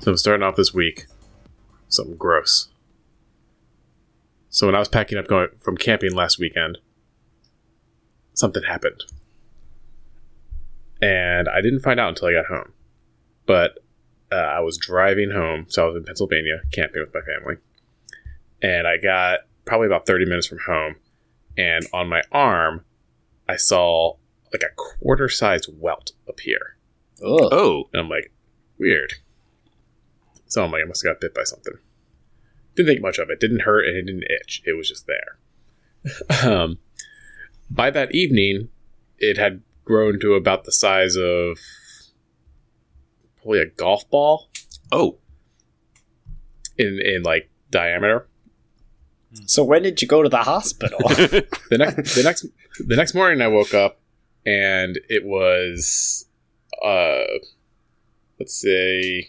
So I'm starting off this week. Something gross. So when I was packing up going from camping last weekend, something happened. And I didn't find out until I got home. But I was driving home, so I was in Pennsylvania, camping with my family. And I got probably about 30 minutes from home. And on my arm, I saw like a quarter-sized welt appear. Ugh. Oh. And I'm like, weird. So I'm like, I must have got bit by something. Didn't think much of it. Didn't hurt and it didn't itch. It was just there. By that evening, it had grown to about the size of probably a golf ball. Oh. In like diameter. So when did you go to the hospital? The next morning I woke up and it was let's say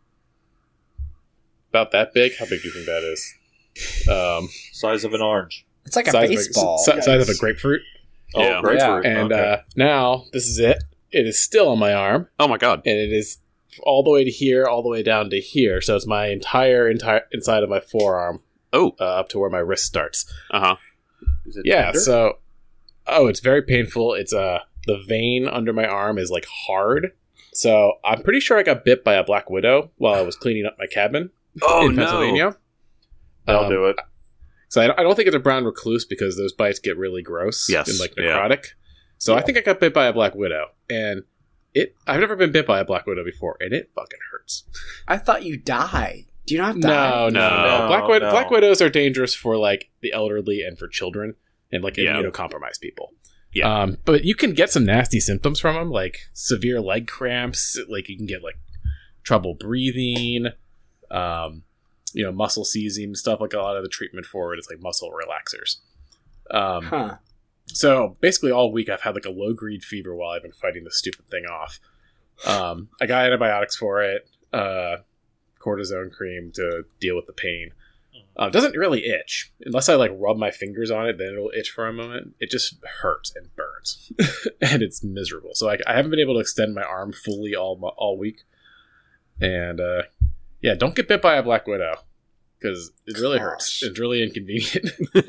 about that big. How big do you think that is? Size of an orange. It's like a size baseball. Size of a grapefruit. Yeah. Oh, grapefruit. And Okay. now this is it. It is still on my arm, Oh my god. and it is all the way to here, all the way down to here. So it's my entire inside of my forearm, Oh. up to where my wrist starts. Uh-huh. Is it Yeah. tender? So, it's very painful. It's the vein under my arm is like hard. So I'm pretty sure I got bit by a black widow while I was cleaning up my cabin Oh, in Pennsylvania. That'll do it. So I don't think it's a brown recluse because those bites get really gross Yes, and like yeah. necrotic. So I think I got bit by a black widow, and I've never been bit by a black widow before, and it fucking hurts. I thought you died. Do you not die? No. No, Black widows are dangerous for like the elderly and for children and like Yeah. immunocompromised people. Yeah. But you can get some nasty symptoms from them, like severe leg cramps. Like you can get like trouble breathing. Muscle seizing stuff. Like a lot of the treatment for it is like muscle relaxers. Huh. So basically all week I've had like a low-grade fever while I've been fighting this stupid thing off. I got antibiotics for it, cortisone cream to deal with the pain. It doesn't really itch. Unless I like rub my fingers on it, then it'll itch for a moment. It just hurts and burns. And it's miserable. So I haven't been able to extend my arm fully all week. And don't get bit by a black widow. Because it really hurts. It's really inconvenient.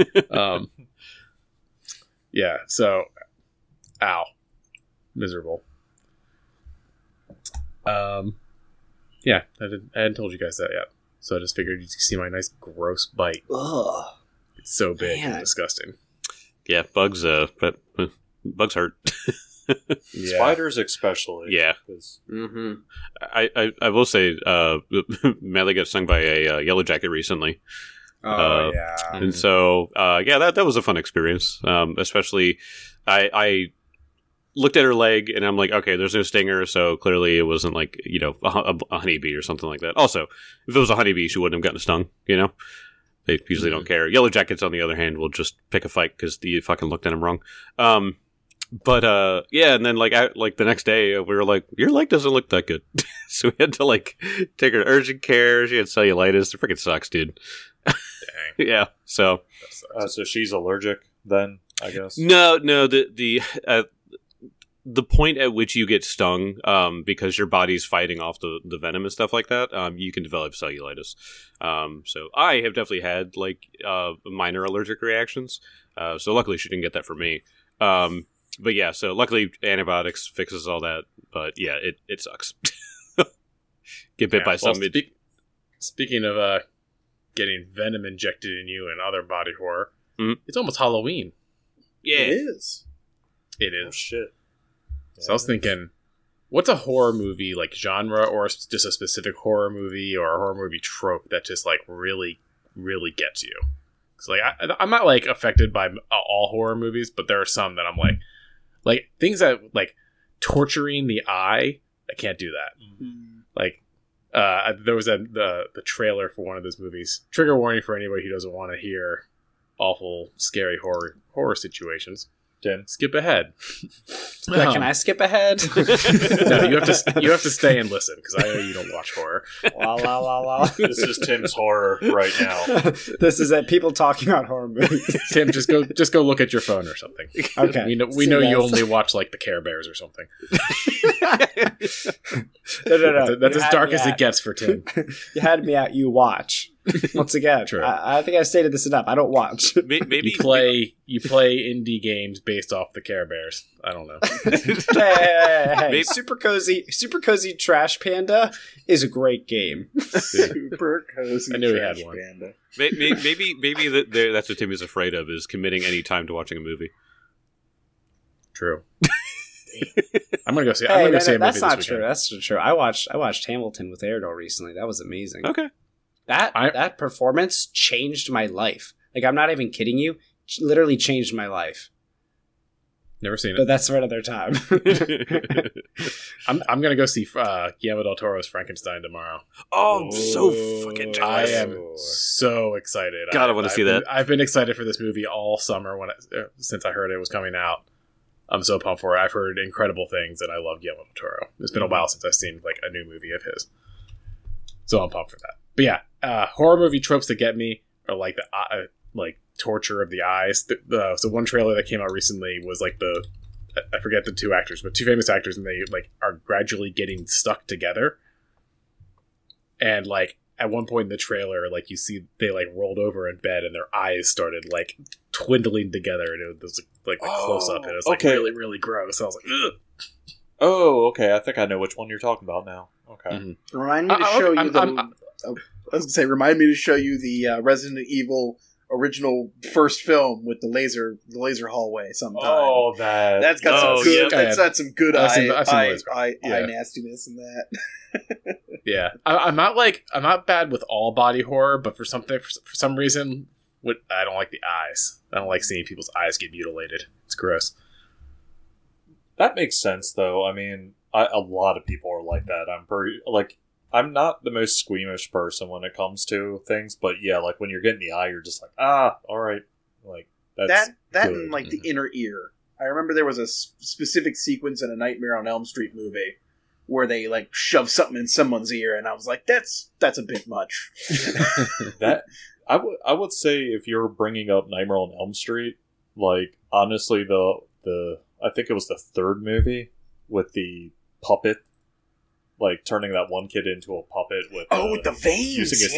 So, ow. Miserable. I hadn't told you guys that yet. So I just figured you'd see my nice gross bite. Ugh. It's so big Man. and disgusting. Yeah, bugs bugs hurt. Yeah. Spiders especially. Yeah. 'Cause Mm-hmm. I will say Melly got stung by a yellow jacket recently. Oh, yeah. And so that was a fun experience. Especially I looked at her leg and I'm like, okay, there's no stinger, so clearly it wasn't like, a honeybee or something like that. Also, if it was a honeybee, she wouldn't have gotten stung, They usually don't care. Yellow jackets, on the other hand, will just pick a fight because you fucking looked at them wrong. And then the next day we were like, your leg doesn't look that good. So we had to like take her to urgent care. She had cellulitis. It freaking sucks, dude. Dang. Yeah. So so she's allergic then, I guess. no, the point at which you get stung, because your body's fighting off the venom and stuff like that, you can develop cellulitis. So I have definitely had like minor allergic reactions. So luckily she didn't get that from me. But yeah, so luckily antibiotics fixes all that. But yeah, it sucks. Get bit by something. Speaking of getting venom injected in you and other body horror, It's almost Halloween. Yeah. It is. It Oh, is. shit. So I was thinking, what's a horror movie like genre, or just a specific horror movie or a horror movie trope that just like really, really gets you? Because like I'm not like affected by all horror movies, but there are some that I'm like things that like torturing the eye. I can't do that. Like there was the trailer for one of those movies. Trigger warning for anybody who doesn't want to hear awful, scary horror situations. Tim. Skip ahead. Can I skip ahead? No, you have to stay and listen because I know you don't watch horror. La la la la. This is Tim's horror right now. This is people talking about horror movies. Tim, just go look at your phone or something. Okay. We know you only watch like the Care Bears or something. No. That's as dark as it gets for Tim. You had me at you watch. Once again, True. I think I've stated this enough. I don't watch. Maybe You play indie games based off the Care Bears. I don't know. Hey. Maybe- Super Cozy Trash Panda is a great game. Super cozy. I knew he had trash one. panda. maybe that's what Tim is afraid of, is committing any time to watching a movie. True. I'm gonna go see. I'm gonna go see a movie that's this not weekend. true. That's not true. I watched Hamilton with Airdoor recently. That was amazing. Okay. That performance changed my life. Like, I'm not even kidding you. Literally changed my life. Never seen But it. that's for another time. I'm gonna go see Guillermo del Toro's Frankenstein tomorrow. Oh, I'm so fucking I jealous. am so excited. God, I wanna see that. I've been excited for this movie all summer since I heard it was coming out. I'm so pumped for it. I've heard incredible things, and I love Guillermo del Toro. It's been a while since I've seen like a new movie of his, so I'm pumped for that. But yeah, horror movie tropes that get me are like the like torture of the eyes. So one trailer that came out recently was like I forget the two actors, but two famous actors, and they like are gradually getting stuck together. And like at one point in the trailer, like you see they like rolled over in bed and their eyes started like twindling together, and it was like a close up, and it was like okay. really really gross. I was like, ugh. Oh, okay. I think I know which one you're talking about now. Okay. Mhm. Remind me to show you I was gonna say, remind me to show you the Resident Evil original first film with the laser hallway sometime. Oh, That's got some good. yeah. That's got some good I've seen the eye laser. eye Yeah. nastiness in that. Yeah, I'm not bad with all body horror, but for some reason, I don't like the eyes. I don't like seeing people's eyes get mutilated. It's gross. That makes sense, though. I mean, a lot of people are like that. I'm not the most squeamish person when it comes to things, but yeah, like when you're getting the eye, you're just like, all right, like that's that good. and like the inner ear. I remember there was a specific sequence in a Nightmare on Elm Street movie where they like shove something in someone's ear, and I was like, that's a bit much. That I would say if you're bringing up Nightmare on Elm Street, like honestly, the I think it was the third movie with the puppet, like turning that one kid into a puppet with with the veins, using his yeah.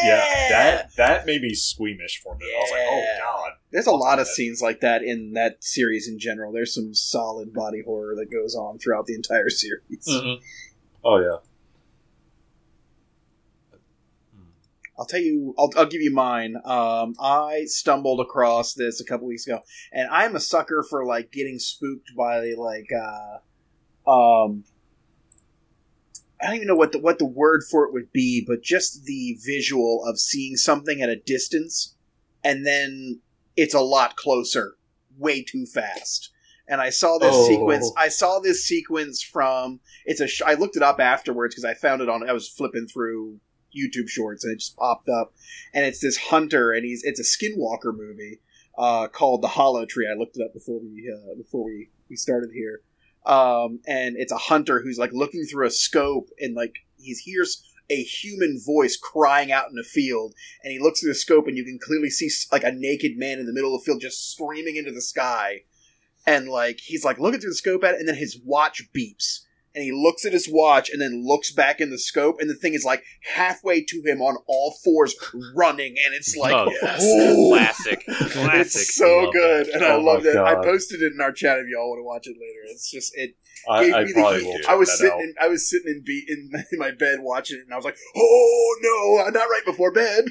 that made me squeamish for a minute. I was like, oh Yeah. god. There's a lot of scenes like that in that series in general. There's some solid body horror that goes on throughout the entire series. Oh yeah. I'll tell you. I'll give you mine. I stumbled across this a couple weeks ago, and I'm a sucker for like getting spooked by like I don't even know what the word for it would be, but just the visual of seeing something at a distance, and then it's a lot closer, way too fast. And I saw this sequence. I saw this sequence from I looked it up afterwards because I found it I was flipping through YouTube Shorts and it just popped up, and it's this hunter, and it's a Skinwalker movie called The Hollow Tree. I looked it up before we started here. And it's a hunter who's like looking through a scope, and like he hears a human voice crying out in the field, and he looks through the scope, and you can clearly see like a naked man in the middle of the field just screaming into the sky, and like he's like looking through the scope at it, and then his watch beeps, and he looks at his watch and then looks back in the scope, and the thing is like halfway to him on all fours running, and it's like, Classic. it's so good, and I Oh love my that. I God. posted it in our chat if y'all want to watch it later. It's just it. I gave me the probably heat. will. I was check that sitting in my bed watching it, and I was like, "Oh no, not right before bed."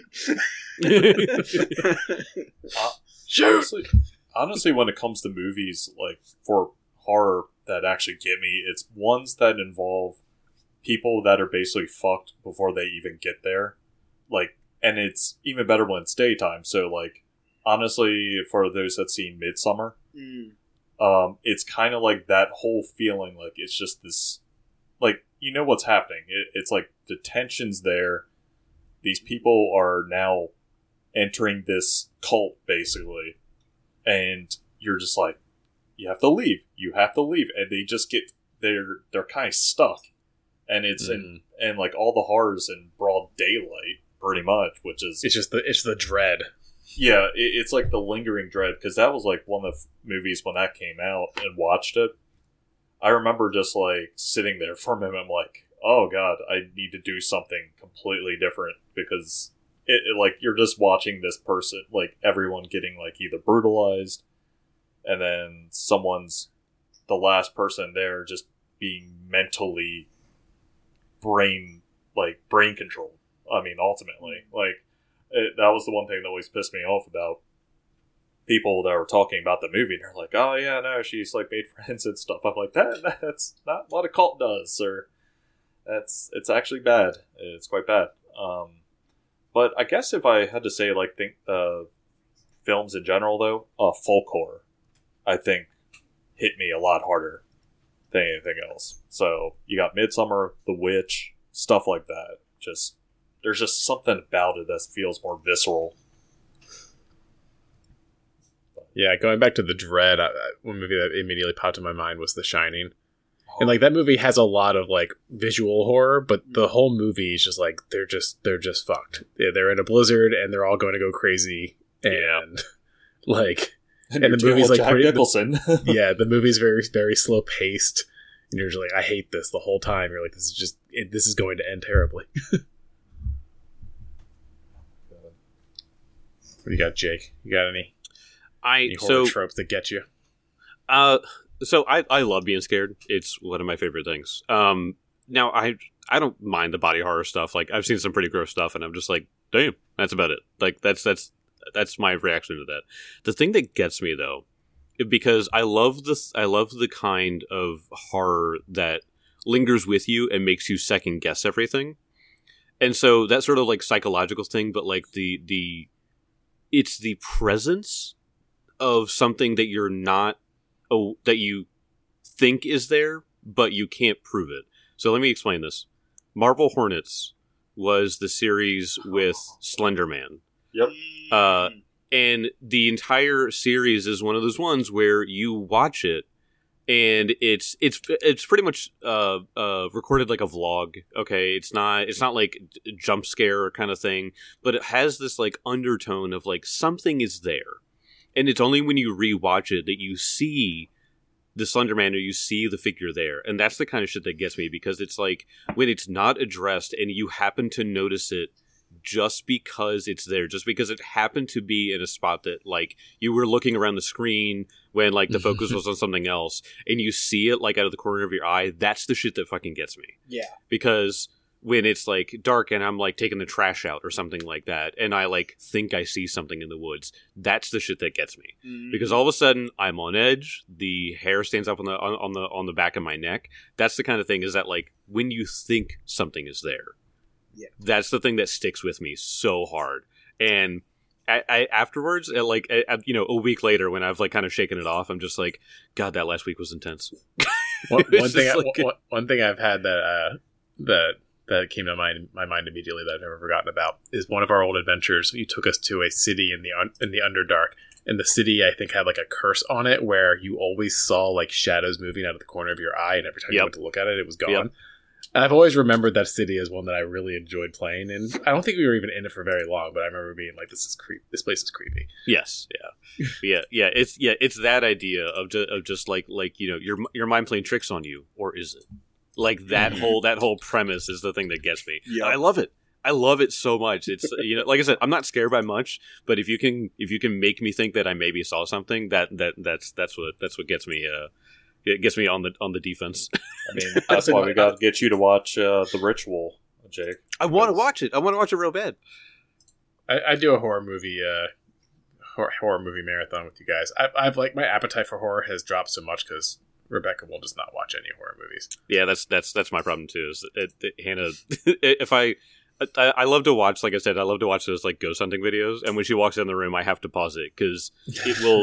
Honestly, when it comes to movies, like for horror that actually get me, it's ones that involve people that are basically fucked before they even get there. Like, and it's even better when it's daytime. So, like, honestly, for those that seen Midsummer, it's kind of like that whole feeling. Like, it's just this, like, you know what's happening. It's like the tension's there. These people are now entering this cult, basically. And you're just like, you have to leave. You have to leave. And they just get, they're kind of stuck. And it's in like all the horrors in broad daylight, pretty much, which is... It's the dread. Yeah, it's like the lingering dread, because that was like one of the movies when that came out and watched it. I remember just like sitting there for a minute, I'm like, oh god, I need to do something completely different, because it like you're just watching this person, like everyone getting like either brutalized, and then the last person there just being mentally brain controlled. I mean, ultimately, like, that was the one thing that always pissed me off about people that were talking about the movie. And they're like, oh yeah, no, she's like made friends and stuff. I'm like, that's not what a cult does, sir. It's actually bad. It's quite bad. But I guess if I had to say, like, think films in general, though, folk horror, I think, hit me a lot harder than anything else. So you got Midsummer, The Witch, stuff like that. There's just something about it that feels more visceral. Yeah, going back to the dread, one movie that immediately popped in my mind was The Shining. And like that movie has a lot of like visual horror, but the whole movie is just like they're just fucked. They're in a blizzard and they're all going to go crazy, and like and the movie's like Jack Nicholson. The movie's very, very slow paced, and you're just like, I hate this the whole time. You're like, this is going to end terribly. What do you got, Jake? You got any horror tropes that get you? So I love being scared. It's one of my favorite things. Now I don't mind the body horror stuff. Like, I've seen some pretty gross stuff, and I'm just like, damn, that's about it. Like, that's my reaction to that. The thing that gets me, though, because I love the kind of horror that lingers with you and makes you second guess everything. And so that sort of like psychological thing, but like it's the presence of something that you're not, that you think is there, but you can't prove it. So let me explain this. Marvel Hornets was the series with Slender Man. Yep. And the entire series is one of those ones where you watch it, and it's pretty much recorded like a vlog. Okay, it's not like a jump scare kind of thing, but it has this like undertone of like something is there, and it's only when you rewatch it that you see the Slender Man or you see the figure there, and that's the kind of shit that gets me, because it's like when it's not addressed and you happen to notice it just because it's there, just because it happened to be in a spot that like you were looking around the screen when like the focus was on something else, and you see it like out of the corner of your eye. That's the shit that fucking gets me. Yeah. Because when it's like dark and I'm like taking the trash out or something like that, and I like think I see something in the woods, that's the shit that gets me. Because all of a sudden I'm on edge, the hair stands up on the back of my neck. That's the kind of thing, is that like when you think something is there. Yeah. That's the thing that sticks with me so hard. And I afterwards, like, a week later, when I've like kind of shaken it off, I'm just like, God, that last week was intense. One thing I've had that came to my mind immediately that I've never forgotten about is one of our old adventures. You took us to a city in the Underdark, and the city, I think, had like a curse on it where you always saw like shadows moving out of the corner of your eye, and every time you went to look at it, it was gone. Yep. And I've always remembered that city as one that I really enjoyed playing in. I don't think we were even in it for very long, but I remember being like, "This place is creepy." Yes, yeah. It's that idea of just like your mind playing tricks on you, or is it? Like that whole premise is the thing that gets me. Yeah. I love it. I love it so much. It's like I said, I'm not scared by much, but if you can make me think that I maybe saw something, that's what gets me. It gets me on the defense. I mean, that's why we got to get you to watch The Ritual, Jake. I want to watch it. I want to watch it real bad. I do a horror movie marathon with you guys. I've like, my appetite for horror has dropped so much because Rebecca will just not watch any horror movies. Yeah, that's my problem too. Is Hannah? If I love to watch, like I said, I love to watch those like ghost hunting videos, and when she walks in the room, I have to pause it because it will.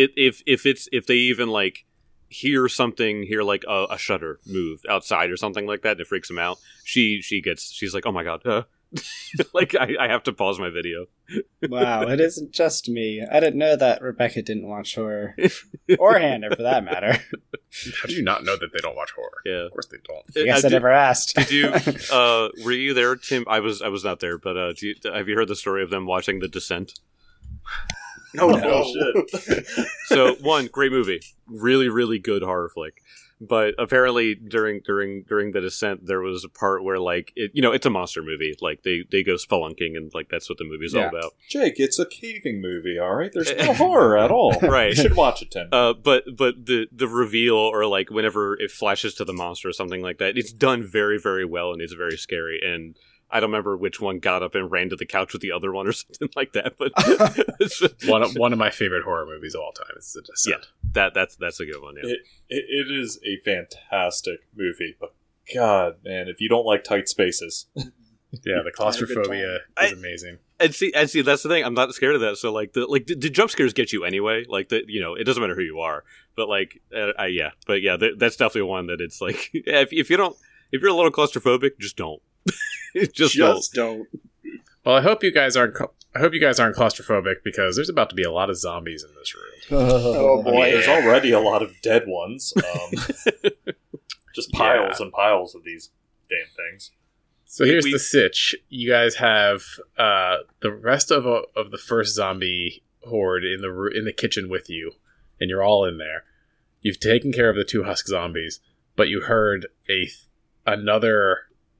If they even like hear like a shutter move outside or something like that, and it freaks them out. She's like, oh my god, Like I have to pause my video. Wow, it isn't just me. I didn't know that Rebecca didn't watch horror. Or Hannah, for that matter. How do you not know that they don't watch horror? Yeah. Of course they don't. I guess I never asked. Did you? Were you there, Tim? I was not there, but have you heard the story of them watching The Descent? Oh, Oh, no. shit. So one great movie, really really good horror flick. But apparently during The Descent, there was a part where like it's a monster movie. Like they go spelunking and like that's what the movie's all about. Jake, it's a caving movie, all right? There's no horror at all. Right. You should watch it, Tim. But the reveal or like whenever it flashes to the monster or something like that, it's done very very well and it's very scary. And I don't remember which one got up and ran to the couch with the other one or something like that. But One of my favorite horror movies of all time is The Descent. that's a good one. Yeah. It is a fantastic movie, but God, man, if you don't like tight spaces, Yeah, the claustrophobia is amazing. And see, that's the thing. I'm not scared of that. So like the jump scares get you anyway. Like it doesn't matter who you are. But like, that's definitely one that it's like if you're a little claustrophobic, just don't. just don't. Well, I hope you guys aren't claustrophobic because there's about to be a lot of zombies in this room. Oh, I mean, boy. there's already a lot of dead ones. Just piles and piles of these damn things. So here's the sitch. You guys have the rest of the first zombie horde in the kitchen with you, and you're all in there. You've taken care of the 2 husk zombies, but you heard another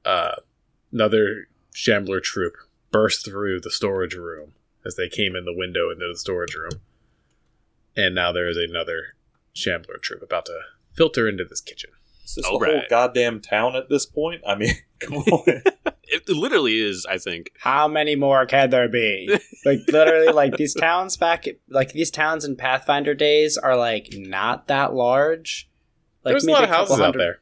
Shambler troop burst through the storage room as they came in the window into the storage room. And now there is another Shambler troop about to filter into this kitchen. Is this the whole goddamn town at this point? I mean, come on. It literally is, I think. How many more can there be? Like, literally, like, these towns in Pathfinder days are, like, not that large. Like, There's a lot of houses out there.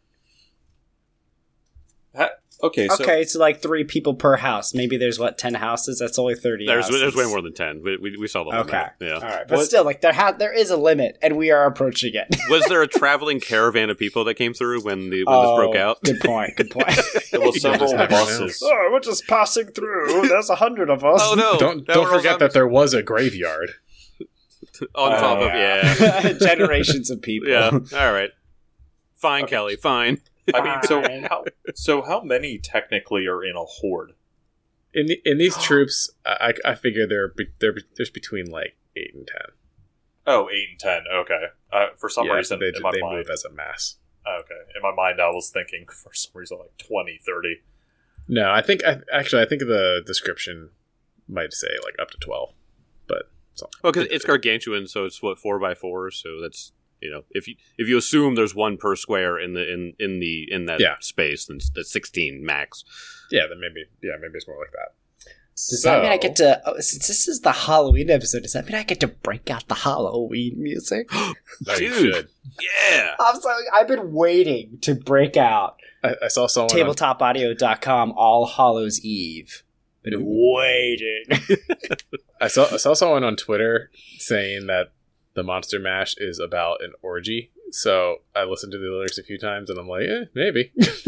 Okay, so like 3 people per house. Maybe there's 10 houses. That's only 30 houses. There's way more than 10. We saw the limit. Okay, Yeah. all right, but still, like there is a limit, and we are approaching it. Was there a traveling caravan of people that came through when this broke out? Good point. there was several just buses. Oh, we're just passing through. There's 100 of us. Oh no! Don't Now we're all forget that there was a graveyard. on top of Generations of people. yeah. All right. Fine, Kelly. Fine. I mean, so how many technically are in a horde? In these troops, I figure there's between like 8 and 10. Oh, 8 and 10. Okay. For some reason, they in my mind, move as a mass. okay. In my mind, I was thinking for some reason like 20, 30. No, I think the description might say like up to 12, but Well, because it's gargantuan, so it's 4x4. So that's if you assume there's one per square in that space, then that's 16 max. Yeah, then maybe it's more like that. Does that mean I get to? Since this is the Halloween episode, does that mean I get to break out the Halloween music? No, you Dude. should. Yeah. I've been waiting to break out I saw someone tabletopaudio.com All Hallows Eve. Been waiting. I saw someone on Twitter saying that the Monster Mash is about an orgy. So I listened to the lyrics a few times, and I'm like, maybe.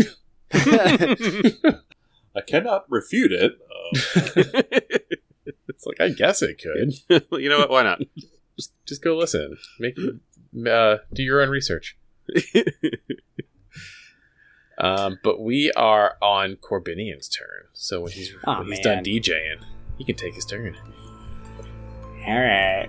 I cannot refute it. It's like, I guess it could. You know what? Why not? Just go listen. Do your own research. But we are on Corbinian's turn. So when he's done DJing, he can take his turn. All right.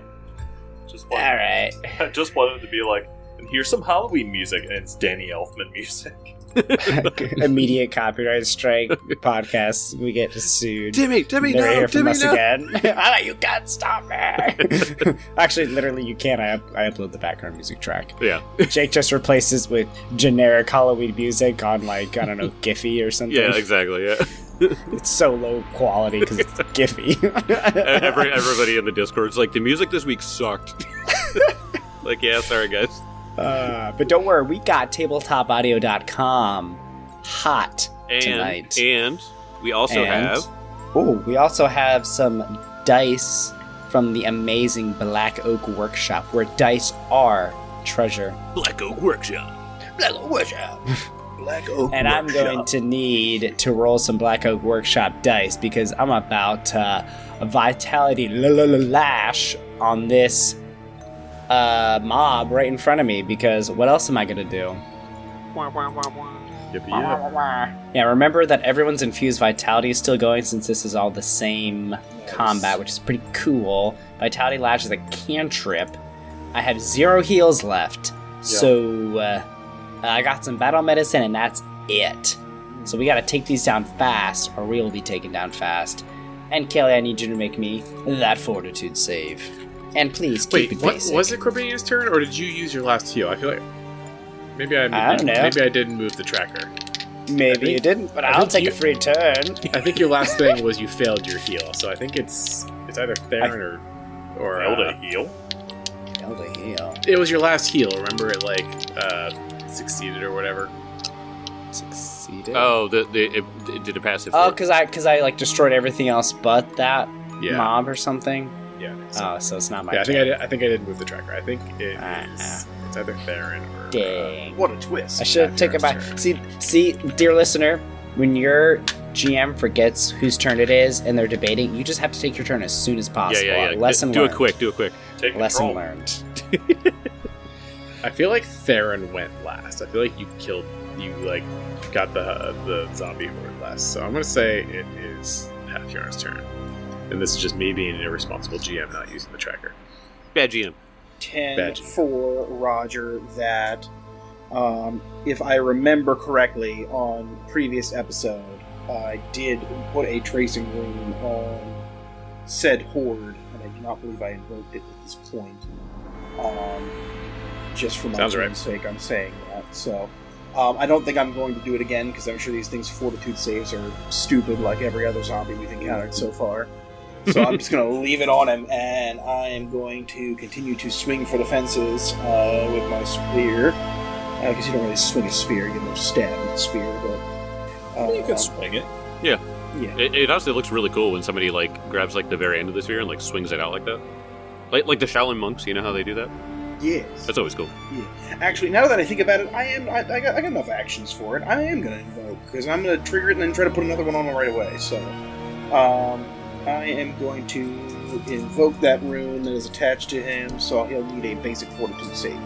I just wanted to be like, and here's some Halloween music, and it's Danny Elfman music. Immediate copyright strike podcast. We get sued. Timmy, Never hear from us no. again. You can't stop me. Actually, literally, you can. I upload the background music track. Yeah. Jake just replaces with generic Halloween music on, like, I don't know, Giphy or something. Yeah, exactly. Yeah. It's so low quality because it's Giphy. Everybody in the Discord's like, the music this week sucked. Like, yeah, sorry guys. But don't worry, we got tabletopaudio.com hot tonight. And we also we also have some dice from the amazing Black Oak Workshop, where dice are treasure. Black Oak Workshop. Black Oak Workshop. Black Oak And I'm going Workshop. to need to roll some Black Oak Workshop dice because I'm about to Vitality Lash on this mob right in front of me, because what else am I going to do? Yeah, remember that everyone's infused vitality is still going since this is all the same combat, which is pretty cool. Vitality Lash is a cantrip. I have 0 heals left, so I got some battle medicine, and that's it. So we gotta take these down fast, or we will be taken down fast. And Kelly, I need you to make me that fortitude save. And please keep it basic. Was it Corbinian's turn, or did you use your last heal? I feel like maybe I don't know. Maybe I didn't move the tracker. Maybe you didn't, but I'll take a free turn. I think your last thing was you failed your heal, so I think it's either Theron or Failed a heal? Failed a heal. it was your last heal. Remember, it succeeded or whatever. Succeeded. Oh, it did a passive. Oh, because I like destroyed everything else but that Yeah, mob or something. yeah. Oh, so it's not my Yeah, I turn. think I did move the tracker. I think it is. It's either Theron or. Dang. What a twist. I should have taken my see, dear listener, when your GM forgets whose turn it is and they're debating, you just have to take your turn as soon as possible. Yeah. Lesson Do learned. it quick. Do it quick. Take Lesson control. learned. I feel like Theron went last. I feel like you got the zombie horde last. So I'm gonna say it is Halfyarn's turn, and this is just me being an irresponsible GM not using the tracker. Bad GM. 10 Badge. for Roger that, if I remember correctly, on previous episode, I did put a tracing rune on said horde, and I do not believe I invoked it at this point. Just for my Sounds right. team's sake, I'm saying that. So, I don't think I'm going to do it again, because I'm sure these things' fortitude saves are stupid like every other zombie we've encountered so far. So I'm just going to leave it on him, and I am going to continue to swing for the fences with my spear. Because you don't really swing a spear, you get more stab with a spear, but... You can swing it. yeah. It honestly looks really cool when somebody grabs the very end of the sphere and swings it out like that. Like the Shaolin monks, you know how they do that? Yes. That's always cool. Actually, now that I think about it, I got enough actions for it. I am going to invoke, because I'm going to trigger it and then try to put another one on right away. So, I am going to invoke that rune that is attached to him, so he'll need a basic fortitude save.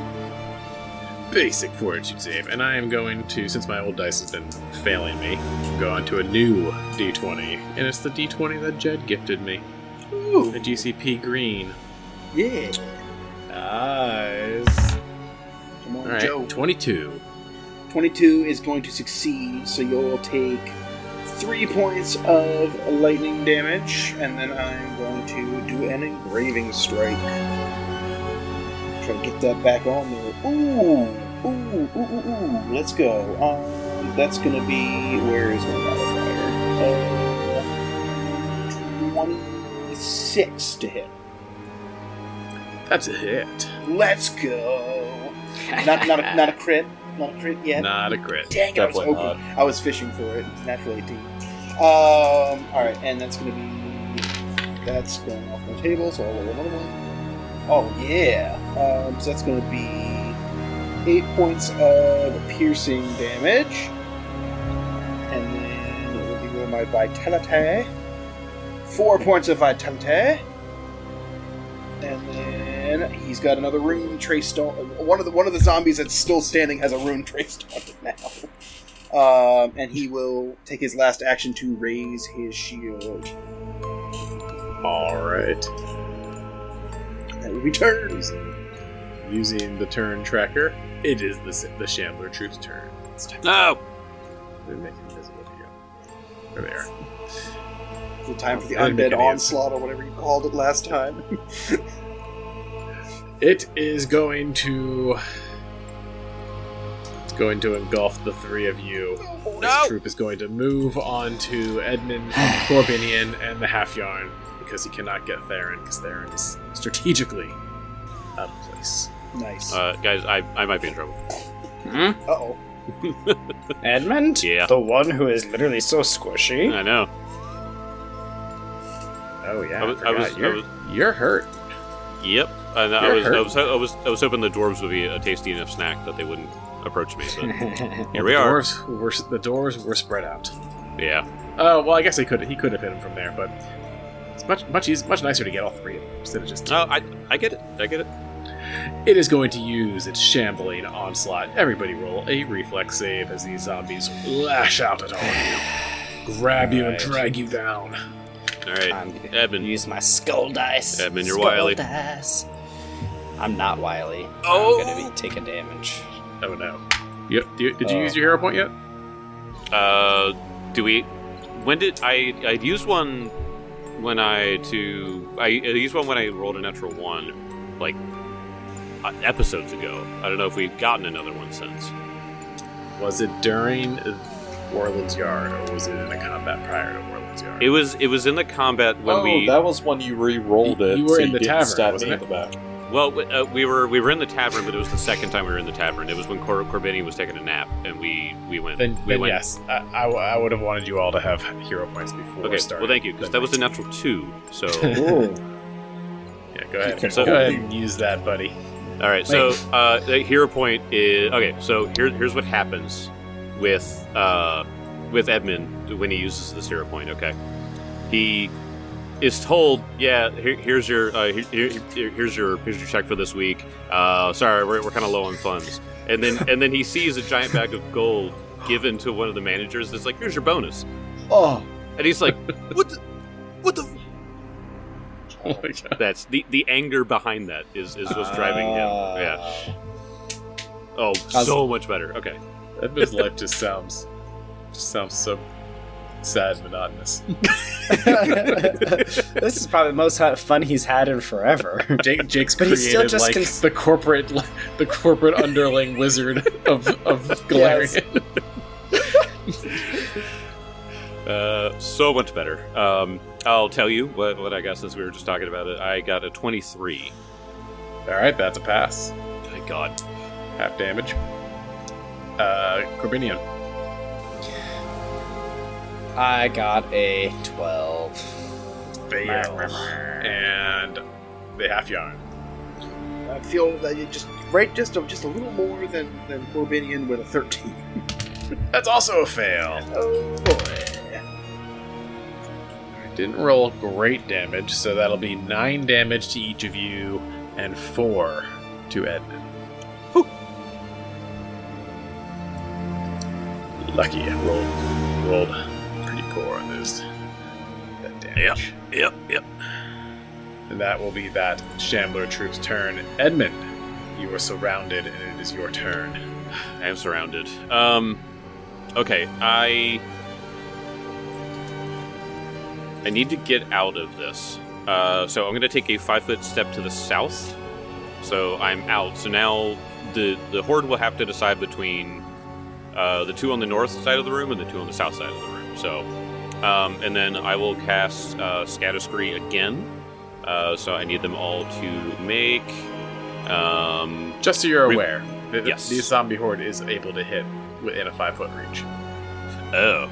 Basic fortitude save, and I am going to, since my old dice has been failing me, go on to a new D20, and it's the D20 that Jed gifted me, Ooh, the GCP green. yeah. Nice. Come on, All right, Joe. 22. 22 is going to succeed, so you'll take 3 points of lightning damage, and then I'm going to do an engraving strike. Try to get that back on there. Ooh! Let's go. That's gonna be... Where is my modifier? 26 to hit. That's a hit. Let's go! Not a crit? Not a crit yet? Not a crit. Dang it, I was Definitely hoping. I was fishing for it. It's natural 18. Alright, and that's going to be... That's going off my table, so I'll roll another one. Oh, yeah. So that's going to be 8 points of piercing damage. And then it will be roll my vitality. 4 points of vitality. And then he's got another rune traced on. One of the zombies that's still standing has a rune traced on it now. And he will take his last action to raise his shield. Alright. That will be turns. Using the turn tracker, it is the Shambler Troop's turn. It's time No! They make it invisible here. There they are. for, time for the I didn't make undead any onslaught or whatever you called it last time. It is going to... It's going to engulf the three of you. No! This troop is going to move on to Edmund, Corbinian, and the Half-Yarn, because he cannot get Theron, because Theron is strategically out of place. Nice. Guys, I might be in trouble. Uh-oh. Edmund? Yeah. The one who is literally so squishy? I know. Oh yeah, I was- you're hurt. Yep. And You're I was hurt. hoping the dwarves would be a tasty enough snack that they wouldn't approach me. But here Well, we are. The doors were spread out. Yeah. Well, I guess he could have hit him from there, but it's much nicer to get all three of them instead of just two. No, I get it. I get it. It is going to use its shambling onslaught. Everybody roll a reflex save as these zombies lash out at all of you, grab you and drag you down. All right, I'm gonna Edmund. use my skull dice. Edmund, you're skull wily. Dice. I'm not wily. Oh. I'm gonna be taking damage. Oh no! Did you use your hero point yet? Do we? When did I used one when I used one when I rolled a natural one, like episodes ago. I don't know if we've gotten another one since. Was it during Warland's Yard, or was it in a combat prior to Warland's Yard? It was in the combat when that was when you re-rolled it. You were so in the didn't tavern, stab wasn't me it? in the back. Well, we were in the tavern, but it was the second time we were in the tavern. It was when Corbini was taking a nap, and we went. Then went. yes, I would have wanted you all to have hero points before Okay, starting. well, thank you, because that was a natural 2. So, Ooh. Yeah, go ahead. can So go ahead only- and use that, buddy. all right. So, the hero point is okay. So here's what happens with Edmund when he uses this hero point. Okay, he is told, yeah, here's your check for this week. Sorry, we're kind of low on funds. And then he sees a giant bag of gold given to one of the managers. It's like, here's your bonus. Oh, And he's like, what the. Oh my god. That's the anger behind that is what's driving him. Yeah. Oh, so much better. Okay. Edmund's life just sounds so sad and monotonous. This is probably the most fun he's had in forever. Jake's But created he's still just the corporate underling wizard of Galarian. So much better. I'll tell you what I got since we were just talking about it. I got a 23. All right, that's a pass. Thank God. Half damage. Corbinian. I got a 12. Fail. And the half yarn. I feel that you just a little more than Corbinian with a 13. That's also a fail. Oh boy. Didn't roll great damage, so that'll be 9 damage to each of you and 4 to Edmund. Whew. Lucky, rolled pretty poor on those. That damage. Yep. And that will be that Shambler troop's turn. Edmund, you are surrounded, and it is your turn. I am surrounded. Okay, I need to get out of this. So I'm going to take a 5-foot step to the south. So I'm out. So now the horde will have to decide between the 2 on the north side of the room and the 2 on the south side of the room. So, and then I will cast Scatter Scree again. So I need them all to make. Just so you're aware, Yes. the zombie horde is able to hit within a 5-foot reach. Oh.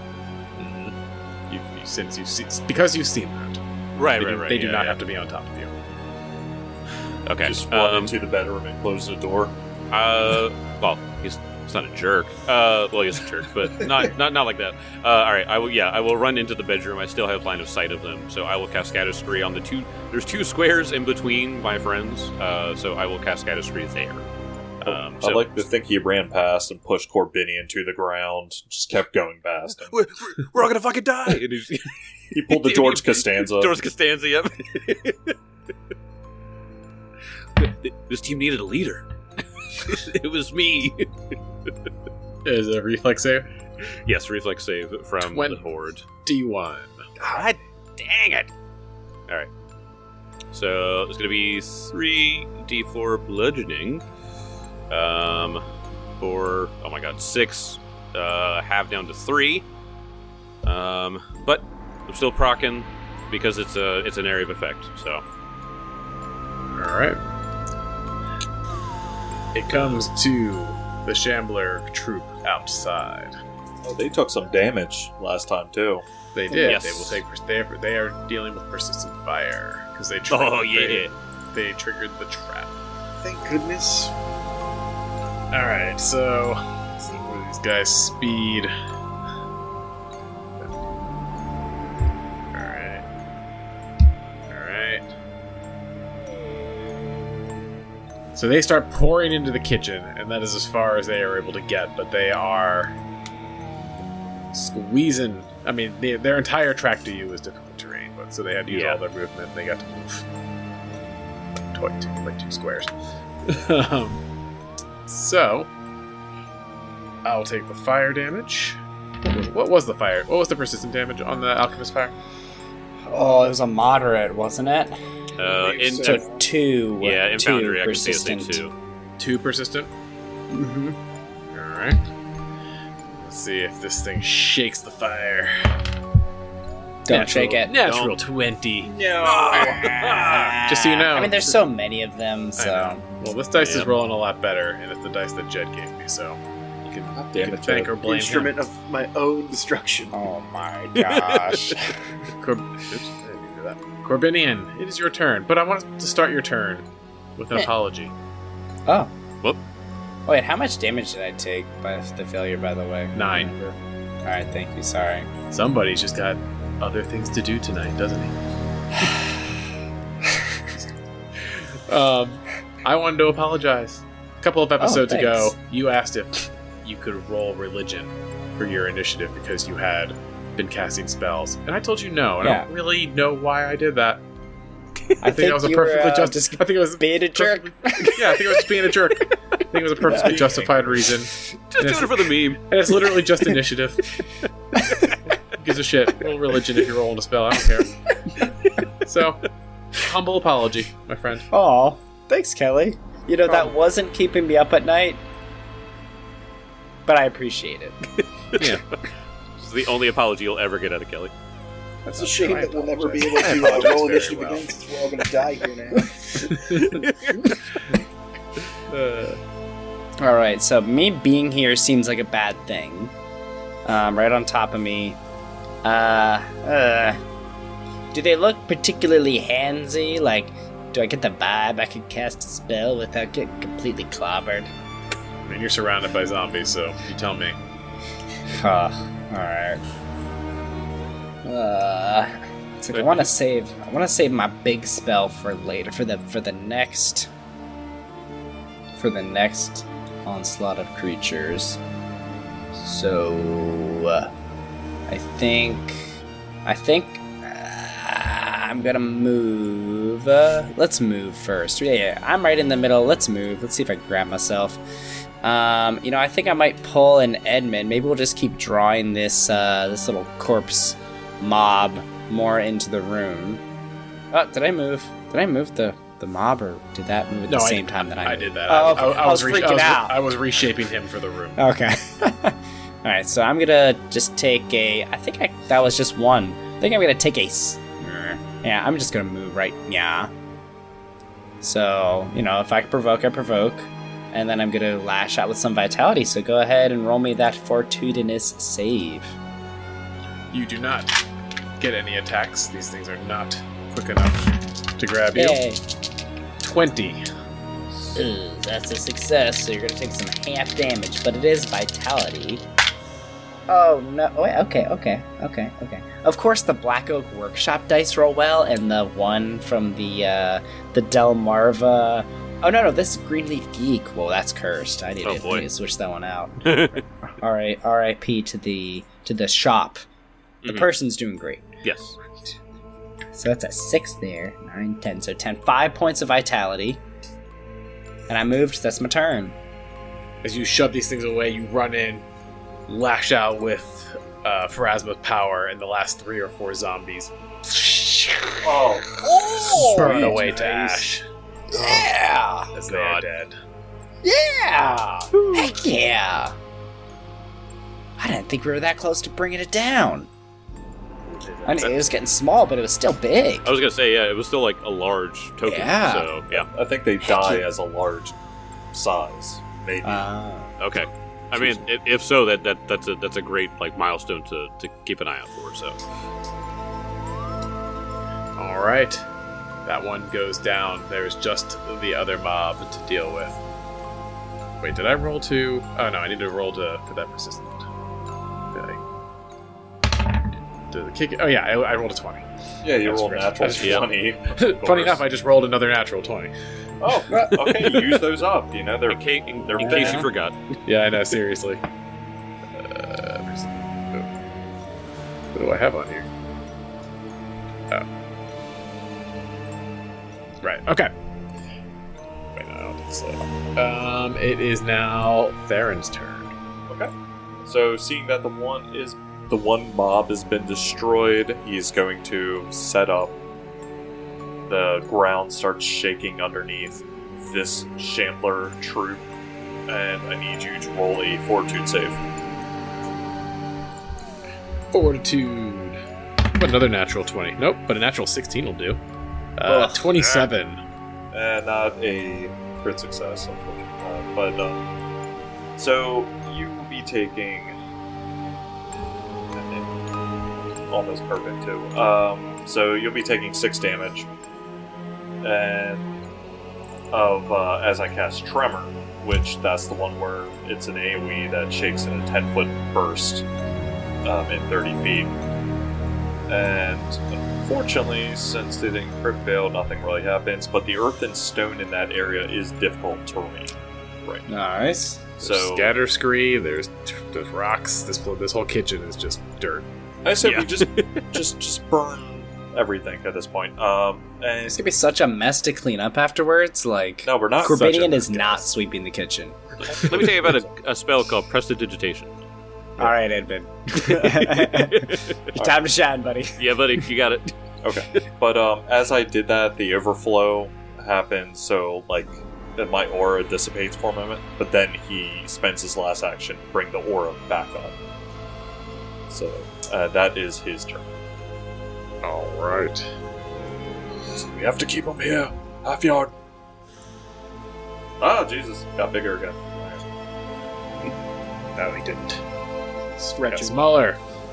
Because you've seen that. Right. They do Yeah, not yeah. have to be on top of you. Okay. Just run into the bedroom and close the door. Well, he's not a jerk. Well, he's a jerk, but not like that. All right, I will run into the bedroom. I still have line of sight of them, so I will cast Scatter Scree on the 2. There's 2 squares in between my friends, so I will cast Scatter Scree there. I like to think he ran past and pushed Corbinian to the ground. Just kept going past him. We're all gonna fucking die. And He pulled the George Costanza. George Costanza, yep. This team needed a leader. It was me. Is it a reflex save? Yes, reflex save from the horde. D1. God dang it! Alright. So it's gonna be 3d4 bludgeoning. For 6. Half down to 3. But I'm still proccing because it's an area of effect, so. Alright. It comes to the Shambler troop outside. Oh, they took some damage last time too. They did. Yes. They will take. They are dealing with persistent fire because they. Oh, yeah. They triggered the trap. Thank goodness. Alright, so let's see what are these guys' speed. Alright. Alright. So they start pouring into the kitchen, and that is as far as they are able to get, but they are squeezing. I mean, their entire track to you is difficult terrain, but so they had to use all their movement, and they got to move like 2 squares. So, I'll take the fire damage. What was the fire? What was the persistent damage on the alchemist fire? Oh, it was a moderate, wasn't it? So 2. Yeah, in 2 Foundry I can see persistent. it's 2. 2 persistent? Mm-hmm. Alright. Let's see if this thing shakes the fire. Don't shake it. Natural 20. No. Just so you know. I mean, there's so many of them, I so... know. Well, this dice is Yep. rolling a lot better, and it's the dice that Jed gave me, so you can, God you damn can it, thank Jed. or blame Instrument him. of my own destruction. Oh my gosh. Oops, I didn't do that. Corbinian, it is your turn, but I want to start your turn with an apology. Oh. Whoop. Wait, how much damage did I take by the failure, by the way? 9. Alright, thank you, sorry. Somebody's just got other things to do tonight, doesn't he? I wanted to apologize. A couple of episodes ago, thanks. you asked if you could roll religion for your initiative because you had been casting spells, and I told you no. And I don't really know why I did that. I think I was a you were, perfectly just. just I think it was being a jerk. Yeah, I think I was just being a jerk. I think it was a perfectly justified reason, Just doing it for the meme. and it's literally just initiative. Who gives a shit? Roll religion if you're rolling a spell. I don't care. So, humble apology, my friend. Aw, thanks, Kelly. You know, that wasn't keeping me up at night, but I appreciate it. Yeah. This is the only apology you'll ever get out of Kelly. It's a shame I that we'll never be apologize. able I to roll apologize initiative very well. again because we're all going to die here now. Alright, so me being here seems like a bad thing. Right on top of me. Do they look particularly handsy? Like, do I get the vibe I could cast a spell without getting completely clobbered? I mean, you're surrounded by zombies, so you tell me. Alright. It's like I want to save my big spell for later, for the next onslaught of creatures. So I think I'm gonna move. Let's move first. Yeah, I'm right in the middle. Let's move. Let's see if I can grab myself. I think I might pull an Edmund. Maybe we'll just keep drawing this little corpse mob more into the room. Oh, did I move? Did I move the mob, or did that move at the same time that I moved? I did that. Oh, okay. I was re- freaking out. I was reshaping him for the room. Okay. Alright, so I'm gonna just take that was just one. I think I'm gonna take yeah, I'm just gonna move right, yeah. So, if I can provoke, I provoke. And then I'm gonna lash out with some vitality, so go ahead and roll me that fortuitous save. You do not get any attacks. These things are not quick enough to grab you. Yay. 20. Ooh, that's a success, so you're gonna take some half damage, but it is vitality. Oh no! Wait, okay. Of course, the Black Oak Workshop dice roll well, and the one from the Delmarva. Oh no, this is Greenleaf Geek. Whoa, that's cursed. I need to switch that one out. All right, R.I.P. to the shop. The person's doing great. Yes. So that's a 6 there. 9, 10. So 10. 5 points of vitality. And I moved. That's my turn. As you shove these things away, you run in, lash out with Pharasma's power, and the last 3 or 4 zombies burn away to ash Yeah! as they are dead. Yeah! Heck yeah! I didn't think we were that close to bringing it down. I mean, it was getting small, but it was still big. I was gonna say, yeah, it was still like a large token. Yeah. So yeah. I think they die as a large size, maybe. Okay. I mean, if so, that's a great milestone to keep an eye out for. So. All right, that one goes down. There's just the other mob to deal with. Wait, did I roll to? Oh no, I need to roll for that persistent. Did I? Did the kick? Oh yeah, I rolled a 20. Yeah, you That's rolled right. natural That's- 20. Funny enough, I just rolled another natural 20. Oh, okay, use those up. You know, they're In case you forgot. Yeah, I know. Seriously. What do I have on here? Oh. Right. Okay. Wait, no, I don't think so. It is now Theron's turn. Okay. So, seeing that the one mob has been destroyed, he's going to set up. The ground starts shaking underneath this Shambler troop, and I need you to roll a Fortitude save. Fortitude. But another natural 20. Nope, but a natural 16 will do. 27. And not a crit success, unfortunately. So you will be taking almost perfect too. So you'll be taking 6 damage, and as I cast Tremor, which that's the one where it's an AoE that shakes in a 10-foot burst in 30 feet. And unfortunately, since they didn't crit fail, nothing really happens. But the earth and stone in that area is difficult terrain. Right. Nice. So scatter scree. There's rocks. This whole kitchen is just dirt. I said Yeah. we just burn everything at this point. And It's gonna be such a mess to clean up afterwards. Like, no, we're not. Corbinian such is a not guess. sweeping the kitchen. Let me tell you about a spell called Prestidigitation. All right, Edmund. Time to shine, buddy. Yeah, buddy, you got it. Okay, but as I did that, the overflow happened. So like, that my aura dissipates for a moment, but then he spends his last action to bring the aura back up. So that is his turn. All right. So we have to keep him here. Half yard. Oh Jesus! Got bigger again. No, he didn't. Got Stretching. smaller.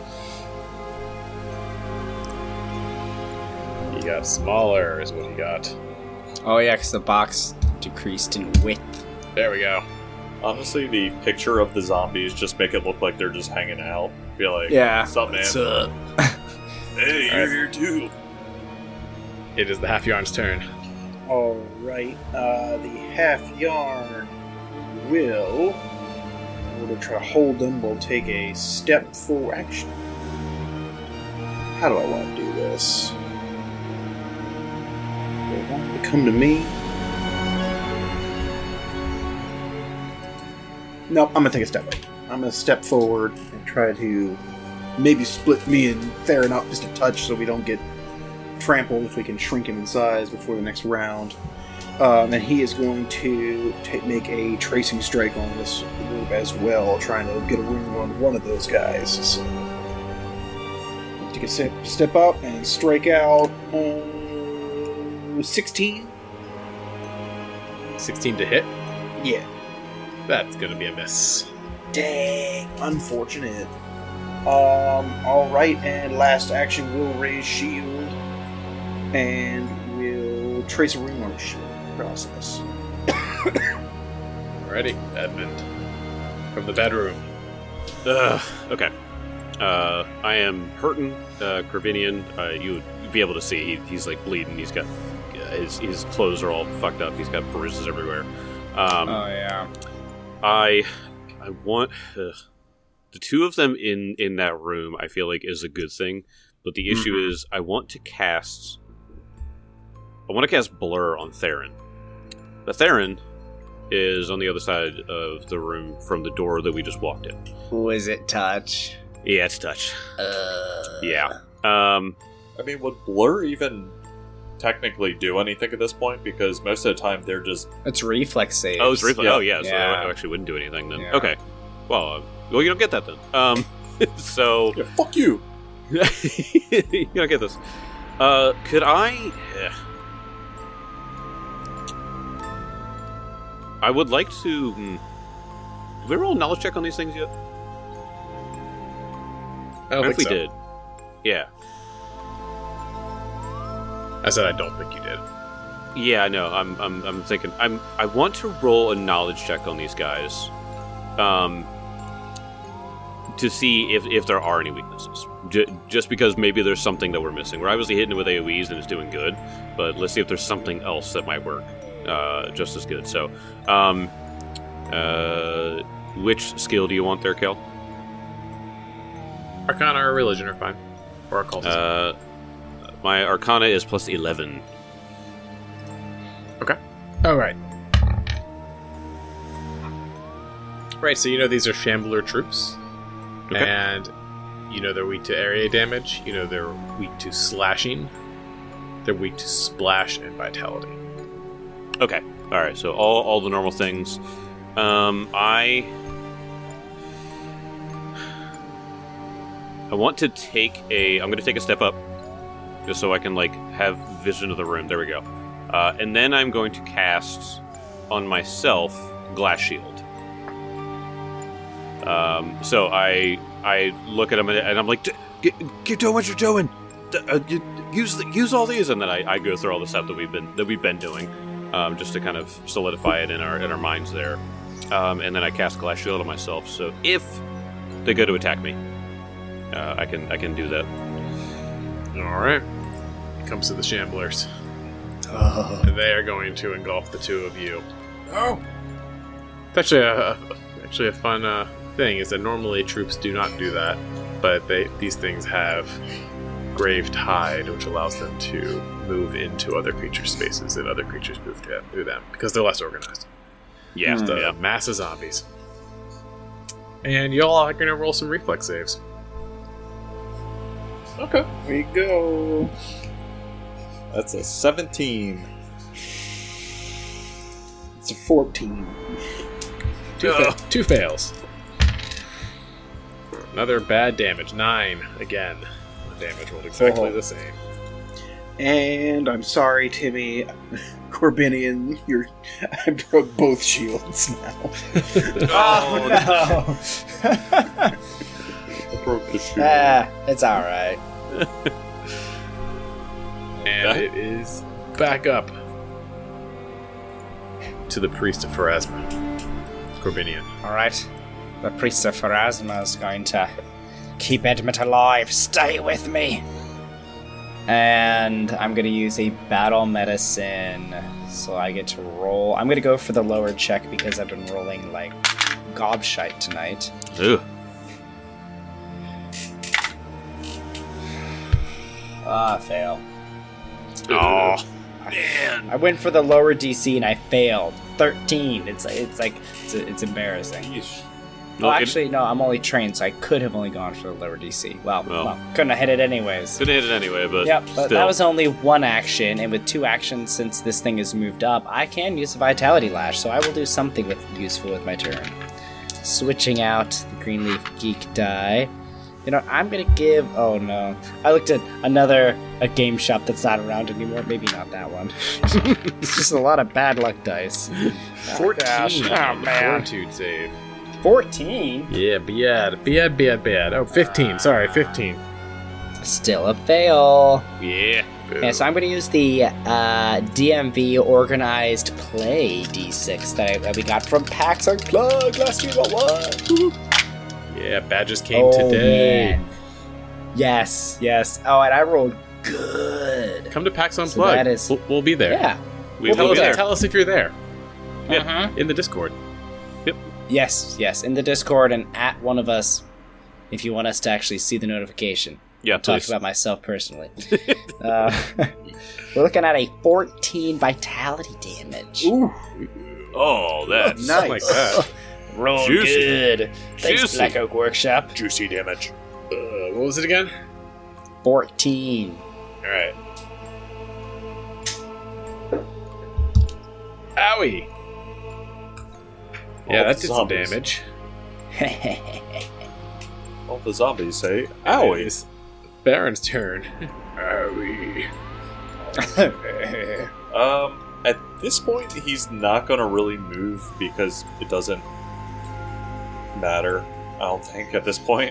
He got smaller, is what he got. Oh yeah, because the box decreased in width. There we go. Honestly, the picture of the zombies just make it look like they're just hanging out. Be like, Yeah. what's up, man? What's up? Hey, Alright. you're here too. It is the half yarn's turn. All right. The half yarn will, in order to try to hold them, will take a step forward. Action. How do I want to do this? Do I want them to come to me? Nope. I'm gonna take a step back. I'm gonna step forward and try to maybe split me and Theron up just a touch so we don't get trampled, if we can shrink him in size before the next round. And he is going to make a tracing strike on this group as well, trying to get a ring on one of those guys. So, take a step up and strike out 16. 16 to hit. Yeah. That's gonna be a miss. Dang. Unfortunate. Alright, and last action will raise shield. And will trace a rune on the shield process. Alrighty, Edmund. From the bedroom. Okay. I am hurting, Corvinian. You would be able to see he's like bleeding. He's got his clothes are all fucked up. He's got bruises everywhere. Oh yeah. I want the two of them in that room. I feel like is a good thing, but the issue is I want to cast Blur on Theron. But Theron is on the other side of the room from the door that we just walked in. Was it touch? Yeah, it's touch. Yeah. I mean, would Blur even technically do anything at this point? Because most of the time they're just... It's reflex saves. Oh, it's reflex. Yeah. Oh, yeah. So Yeah. I actually wouldn't do anything then. Yeah. Okay. Well, you don't get that then. So Yeah, fuck you! you don't get this. Could I? I would like to. Did we roll a knowledge check on these things yet? I don't If think we so. did, yeah. I said I don't think you did. Yeah, no, I'm thinking. I want to roll a knowledge check on these guys, to see if there are any weaknesses. Just because maybe there's something that we're missing. We're obviously hitting it with AOE's and it's doing good, but let's see if there's something else that might work just as good. So, which skill do you want there, Kel? Arcana or religion are fine. Or occultism. My Arcana is plus 11. Okay. All right. Right, so you know these are Shambler troops. Okay. And you know they're weak to area damage. You know they're weak to slashing. They're weak to splash and vitality. Okay. All right. So all the normal things. I want to take I'm going to take a step up, just so I can have vision of the room. There we go. And then I'm going to cast on myself Glass Shield. So I look at him and I'm like, keep doing what you're doing. Use all these, and then I go through all the stuff that we've been doing, just to kind of solidify it in our minds there. And then I cast Glass Shield on myself. So if they go to attack me, I can do that. All right. Comes to the Shamblers. And they are going to engulf the two of you. Oh. It's actually a fun thing is that normally troops do not do that, but these things have Grave Tide, which allows them to move into other creatures' spaces, and other creatures move through them because they're less organized. Yeah, The mass of zombies. And y'all are going to roll some reflex saves. Okay. We go. That's a 17. It's a 14. Two fails. Another bad damage. 9 again. The damage rolled exactly the same. And I'm sorry, Timmy. Corbinian, I broke both shields now. Oh, Broke the shield. It's alright. And it is back up to the Priest of Pharasma. Corbinian. Alright. The Priest of Pharasma is going to keep Edmund alive. Stay with me! And I'm going to use a battle medicine, so I get to roll. I'm going to go for the lower check because I've been rolling like gobshite tonight. Ugh. Fail. Oh, man. I went for the lower DC and I failed. 13. It's embarrassing. Yeesh. Well, actually, no, I'm only trained, so I could have only gone for the lower DC. Well, couldn't have hit it anyways. Couldn't hit it anyway, but Yep, but still. that was only one action, and with 2 actions, since this thing is moved up, I can use a Vitality Lash, so I will do something useful with my turn. Switching out the Greenleaf Geek die. You know, I'm gonna give... Oh, no. I looked at a game shop that's not around anymore. Maybe not that one. It's just a lot of bad luck dice. 14 Oh, man. Fortitude save. 14? Yeah, bad. Oh, 15. Sorry, 15. Still a fail. Yeah. Yeah, so I'm going to use the DMV Organized Play D6 that we got from PAX Unplugged last year. What? Yeah, badges came today. Man. Yes. Oh, and I rolled good. Come to PAX So Unplugged. that is- We'll be there. Yeah. We will be there. Tell us if you're there. Uh-huh. In the Discord. Yes. In the Discord and at one of us if you want us to actually see the notification. Yeah, Talk please. about myself personally. We're looking at a 14 vitality damage. Ooh, Oh, that's nice. Like that. Roll Juicy. good. Thanks, Juicy. Black Oak Workshop. Juicy damage. What was it again? 14. Alright. Owie! Yeah, All that the did zombies. some damage. All the zombies say, It owie. is Baron's turn. Owie. At this point, he's not going to really move because it doesn't matter, I don't think, at this point.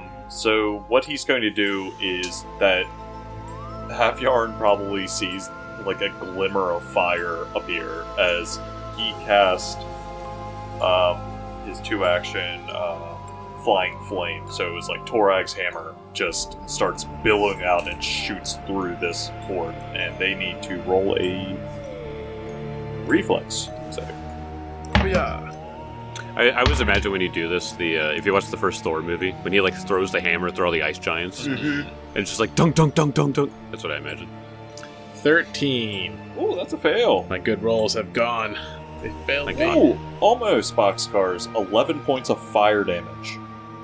So what he's going to do is that Half Yarn probably sees like a glimmer of fire appear as he cast his 2-action flying flame. So it was like Torag's hammer just starts billowing out and shoots through this horde, and they need to roll a reflex save. Oh, yeah. I always imagine when you do this, if you watch the first Thor movie, when he like throws the hammer through all the ice giants, and it's just like dunk, dunk, dunk, dunk, dunk. That's what I imagine. 13. Oh, that's a fail. My good rolls have gone. They failed My me. God. Ooh, almost Boxcars. 11 points of fire damage.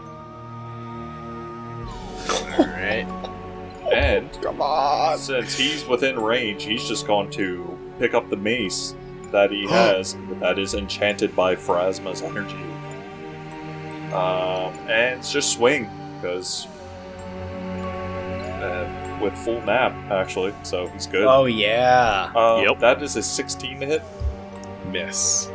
Alright. And Come on. since he's within range, he's just going to pick up the mace that he has that is enchanted by Phrasma's energy. And just swing, because with full nap, actually, so he's good. Oh yeah. Yep. That is a 16 to hit. Miss.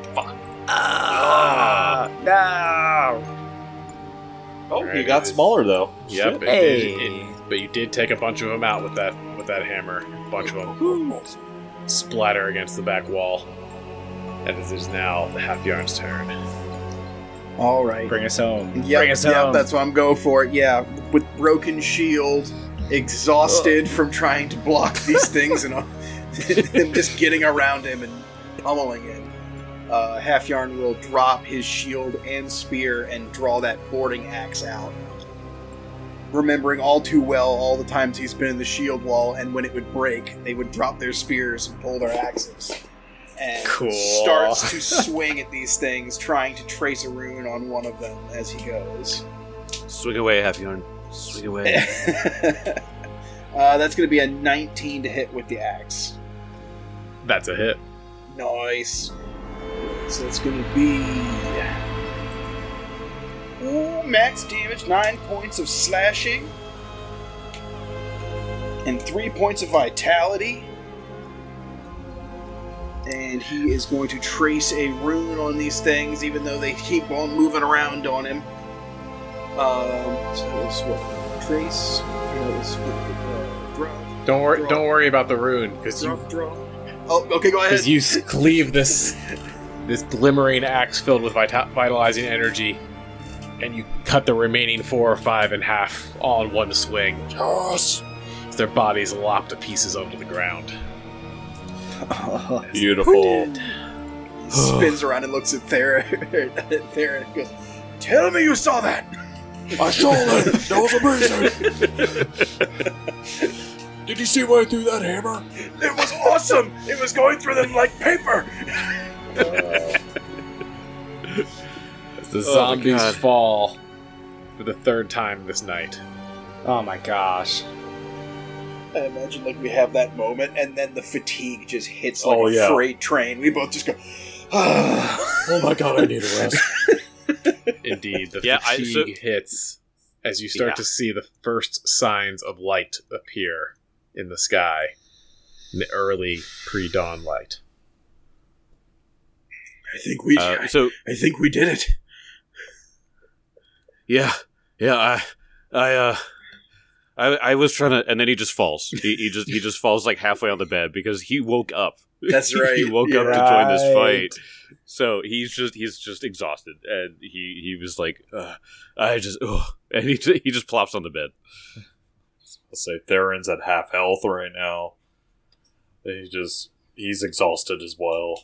Ah, no. Oh, he Alright, got it is- smaller, though. Yep. Shit. Hey. But you did take a bunch of them out with that hammer. A bunch of them splatter against the back wall. And it is now the Half Yarn's turn. All right. Bring us home. Yep, Bring us yep, home. that's what I'm going for. Yeah, with broken shield, exhausted from trying to block these things, and just getting around him and pummeling him. Half Yarn will drop his shield and spear and draw that boarding axe out. Remembering all too well all the times he's been in the shield wall, and when it would break, they would drop their spears and pull their axes. And Cool. starts to swing at these things, trying to trace a rune on one of them as he goes. Swing away, Half Yarn. Swing away. That's going to be a 19 to hit with the axe. That's a hit. Nice. So it's going to be... Ooh, max damage, 9 points of slashing. And 3 points of vitality. And he is going to trace a rune on these things, even though they keep on moving around on him. So that was what? Trace. That was draw. Don't worry about the rune, because Draw. Oh, okay, go ahead. you cleave this glimmering axe filled with vitalizing energy, and you cut the remaining 4 or 5 in half all in one swing. Yes! As their bodies lop to pieces onto the ground. Beautiful. He spins around and looks at Thera and goes, "Tell me you saw that!" I saw that! That was amazing! Did you see where I threw that hammer? It was awesome! It was going through them like paper! As the Oh my zombies God. fall for the 3rd time this night. Oh my gosh. I imagine like we have that moment, and then the fatigue just hits Oh, like yeah. a freight train. We both just go, Oh my god, I need a rest. Indeed, the Yeah, fatigue hits as you start Yeah. to see the first signs of light appear in the sky, in the early pre-dawn light. I think we did it. Yeah, I was trying to, and then he just falls. He just falls like halfway on the bed because he woke up. That's right. He woke up to join this fight. So he's just exhausted, and he was like, and he just plops on the bed. I'll say Theron's at half health right now. He's exhausted as well.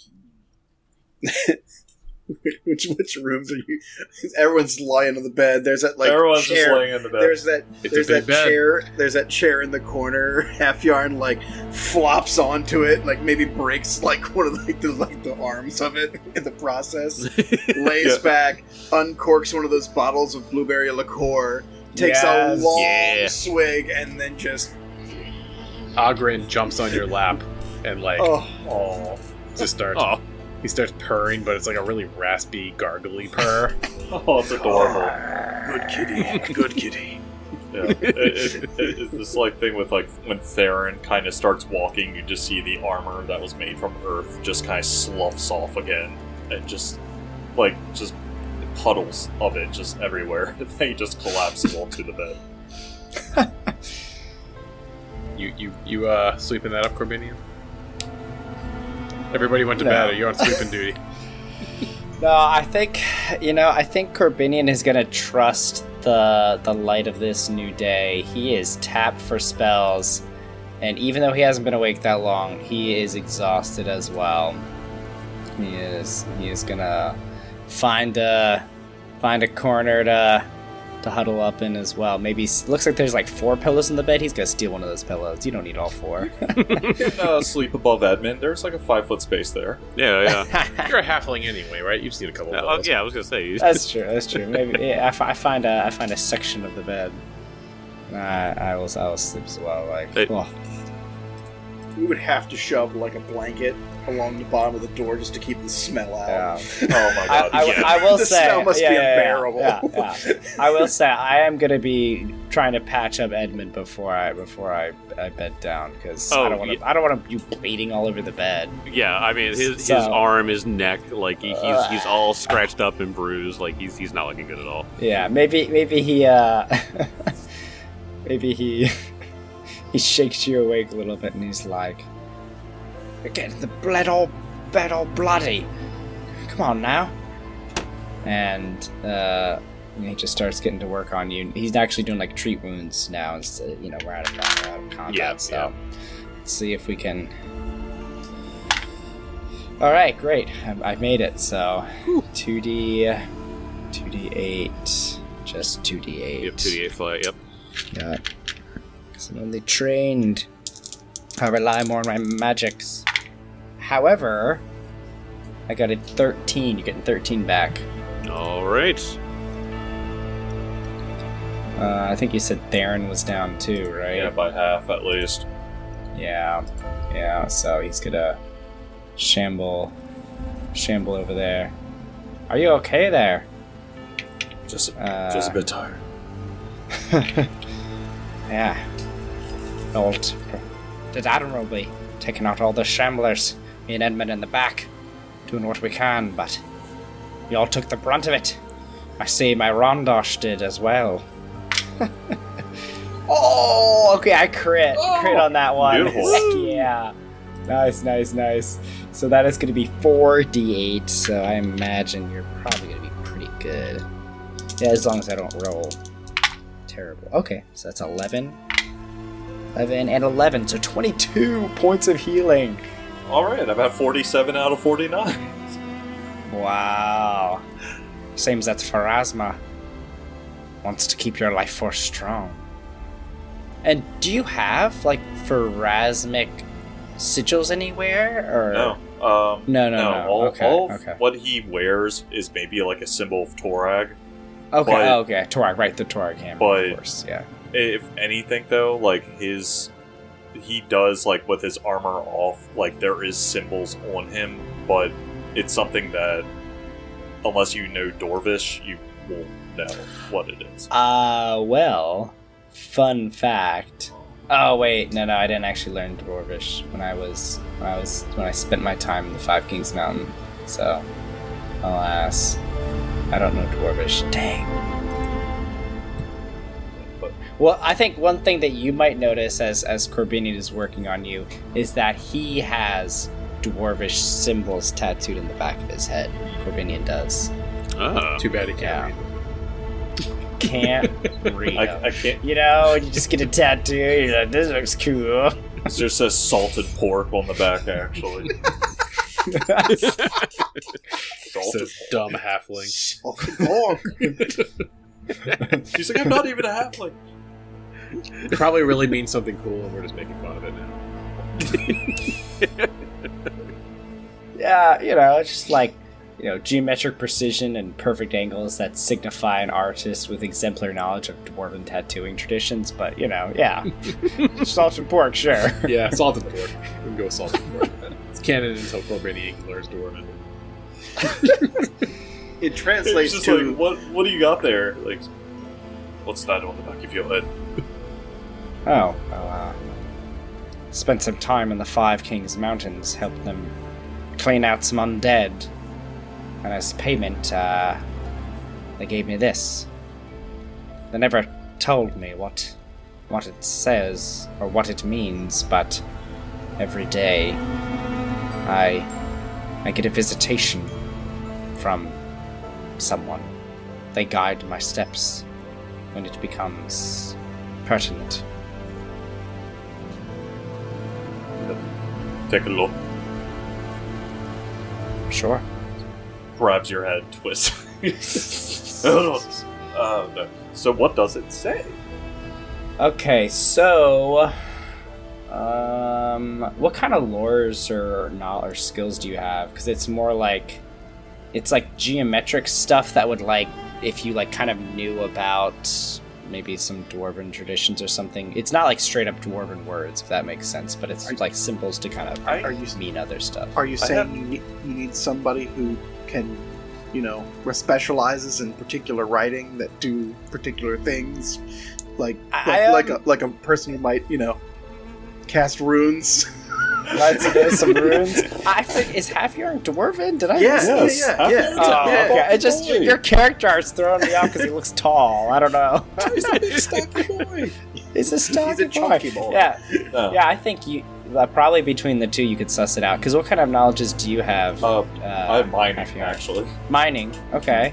Which rooms are you? Everyone's lying on the bed. There's that like Everyone's chair. just laying in the bed. There's that. It's There's a big that bed. chair. There's that chair in the corner. Half Yarn like flops onto it, like maybe breaks like one of the arms of it in the process. Lays Yeah. back, uncorks one of those bottles of blueberry liqueur, takes Yes. a long Yeah. swig, and then just Ogren jumps on your lap and like Oh, just starts. Oh, He starts purring, but it's like a really raspy, gargly purr. oh, it's adorable. good kitty, good kitty. Yeah. It's this like thing with like when Theron kind of starts walking, you just see the armor that was made from Earth just kind of sloughs off again, and just puddles of it just everywhere. And then he just collapses onto the bed. You sweeping that up, Corbinian? Everybody went to No. bed. Are you on sweeping duty? No, I think Corbinian is gonna trust the light of this new day. He is tapped for spells, and even though he hasn't been awake that long, he is exhausted as well. He is gonna find a corner to huddle up in as well. Maybe looks like there's like 4 pillows in the bed. He's gonna steal one of those pillows. You don't need all 4. You can sleep above Edmund. There's like a 5-foot space there. Yeah. You're a halfling anyway, right? You just need a couple of those. Yeah, I was gonna say. That's true. Maybe yeah, I find a section of the bed. I will sleep as well. Like, Hey. oh. We would have to shove like a blanket along the bottom of the door just to keep the smell out. Yeah. Oh my god. I will The say, smell must be unbearable. Yeah. I will say, I am gonna be trying to patch up Edmund before I bed down because I don't want you bleeding all over the bed. Yeah, I mean his So- arm, his neck, like he's all scratched up and bruised. Like he's not looking good at all. Yeah, maybe he maybe he shakes you awake a little bit and he's like, "You're getting the bed all bloody. Come on now." And he just starts getting to work on you. He's actually doing like treat wounds now instead. We're out of combat. Yeah, so let's see if we can. All right, great. I made it. So 2d8, just 2d8. You have 2d8 flat. Yep. Yeah. Because I'm only trained. I rely more on my magics. However, I got a 13. You're getting 13 back. All right. I think you said Theron was down too, right? Yeah, by half at least. Yeah. So he's gonna shamble over there. Are you okay there? Just a bit tired. Yeah. Holt did admirably, taking out all the shamblers. Me and Edmund in the back, doing what we can, but you all took the brunt of it. I see my Rondosh did as well. Oh, okay, I crit on that one. Beautiful. Heck yeah. Nice. So that is going to be 4d8, so I imagine you're probably going to be pretty good. Yeah, as long as I don't roll terrible. Okay, so that's 11 and 11, so 22 points of healing. Alright, I'm at 47 out of 49. Wow. Seems that Pharasma wants to keep your life force strong. And do you have, like, Pharasmic sigils anywhere? Or No. No. All Okay. of what he wears is maybe like a symbol of Torag. Okay, but- okay. Torag, right, the Torag hammer, but- of course, yeah. If anything, though, like he does, like, with his armor off, like, there is symbols on him, but it's something that, unless you know Dorvish, you won't know what it is. Well, fun fact. Oh wait, no, I didn't actually learn Dwarvish when I spent my time in the Five Kings Mountain. So, alas, I don't know Dwarvish. Dang. But Well, I think one thing that you might notice as Corbinian is working on you is that he has Dwarvish symbols tattooed in the back of his head. Corbinian does. Ah. Too bad he can't Yeah. read. Can't read 'em. I can't. You you just get a tattoo, you're like, this looks cool. It just says salted pork on the back, actually. Salted Says dumb halfling. He's like, I'm not even a halfling. It probably really means something cool, and we're just making fun of it now. Yeah, it's just like, geometric precision and perfect angles that signify an artist with exemplary knowledge of dwarven tattooing traditions, but, yeah. Salted pork, sure. Yeah, salted pork. We can go with salted pork. It's canon until Corbinian learns Dwarven. It It's translates just to like, what do you got there? Like, what's that on the back of your head? Oh, well, spent some time in the Five Kings Mountains, helped them clean out some undead. And as payment, they gave me this. They never told me what what it says or what it means, but every day I get a visitation from someone. They guide my steps when it becomes pertinent. Take a look. Sure. Grabs your head, twists. No. So what does it say? Okay, so what kind of lores or skills do you have? Because it's more like it's like geometric stuff that would like if you like kind of knew about maybe some dwarven traditions or something. It's not like straight up dwarven words, if that makes sense, but it's like symbols to kind of mean other stuff. Are you saying you need somebody who can, specializes in particular writing that do particular things, like a person who might, cast runes? Let's know some runes. I think is Halfjorn dwarven? Did I? Yeah. Okay. It just your character art's throwing me off because he looks tall. I don't know. He's a big stocky boy. He's a stocky chunky boy. Yeah. No. Yeah. I think you probably between the two you could suss it out. Because what kind of knowledges do you have? I have mining, Halfjorn? actually. Mining. Okay.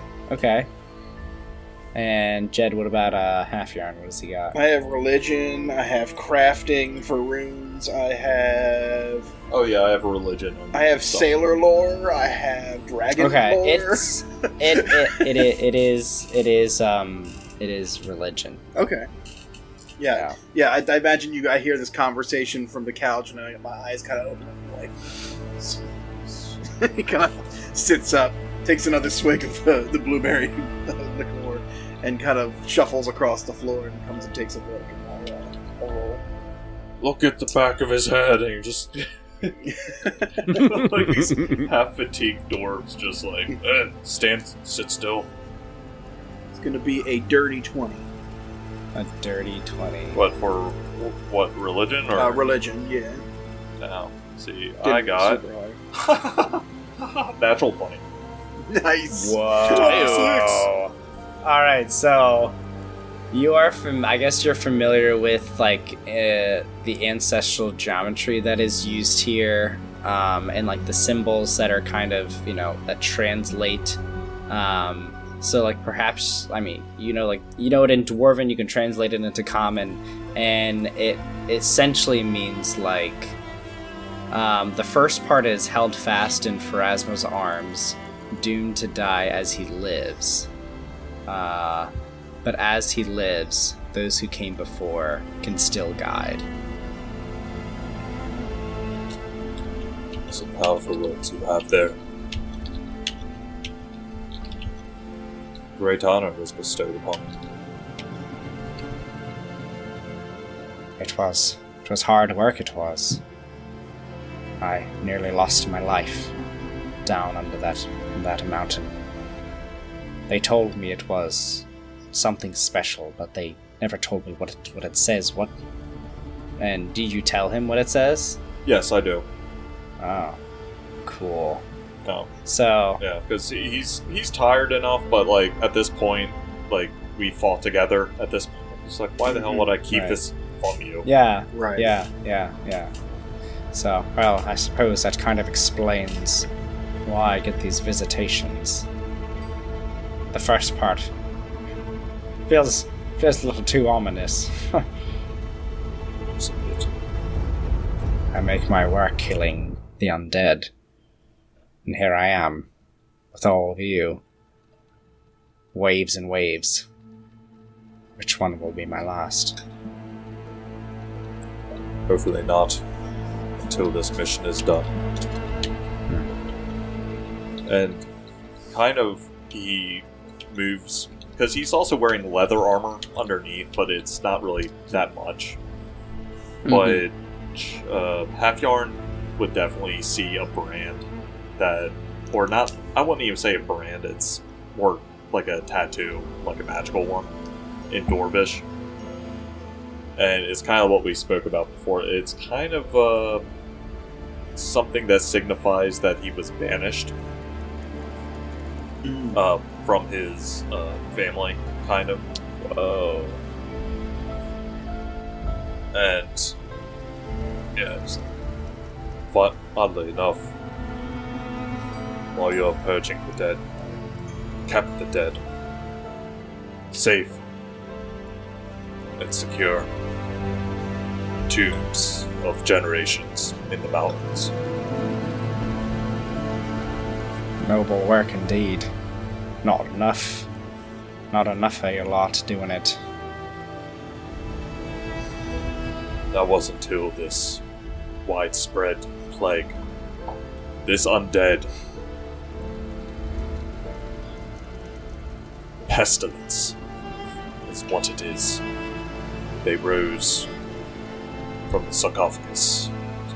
And Jed, what about Halfjorn? What does he got? I have religion. I have crafting for runes. I have Oh yeah, I have a religion. And I have stuff. sailor lore. I have dragon Okay, lore. it is religion. Okay. Yeah. I imagine I hear this conversation from the couch, and I get my eyes kind of open, and like he kind of sits up, takes another swig of the blueberry liqueur, and kind of shuffles across the floor and comes and takes a look. And I'll roll. Look at the back of his head, and you're just like these half-fatigued dwarves, just like sit still. It's going to be a dirty 20. A dirty 20. What for? What religion or Religion? Yeah. No. See, Didn't I got super high. natural 20. Nice. Whoa. All right, so you are I guess you're familiar with like the ancestral geometry that is used here, and like the symbols that are kind of that translate. So like perhaps it in Dwarven you can translate it into Common, and it essentially means like the first part is held fast in Pharasma's arms, doomed to die as he lives. But as he lives, those who came before can still guide. Some powerful words you have there. Great honor was bestowed upon me. It was hard work, it was. I nearly lost my life down under that mountain. They told me it was something special, but they never told me what it says. What? And did you tell him what it says? Yes, I do. Oh, cool. No. So Yeah, because he's tired enough, but like at this point, like we fought together. At this point, it's like, why the hell would I keep Right. this from you? yeah, Right. yeah. So, well, I suppose that kind of explains why I get these visitations. The first part feels a little too ominous. Just a bit. I make my work killing the undead. And here I am, with all of you. Waves and waves. Which one will be my last? Hopefully not, until this mission is done. And kind of he moves, because he's also wearing leather armor underneath, but it's not really that much. But Halfjorn would definitely see a brand that, or not, I wouldn't even say a brand, it's more like a tattoo, like a magical one, in Dwarvish. And it's kind of what we spoke about before. It's kind of something that signifies that he was banished from his family, kind of. Whoa. And yes, but oddly enough, while you're purging the dead, kept the dead safe and secure tombs of generations in the mountains. Noble work indeed. Not enough of your lot doing it. That wasn't until this widespread plague, this undead pestilence is what it is. They rose from the sarcophagus.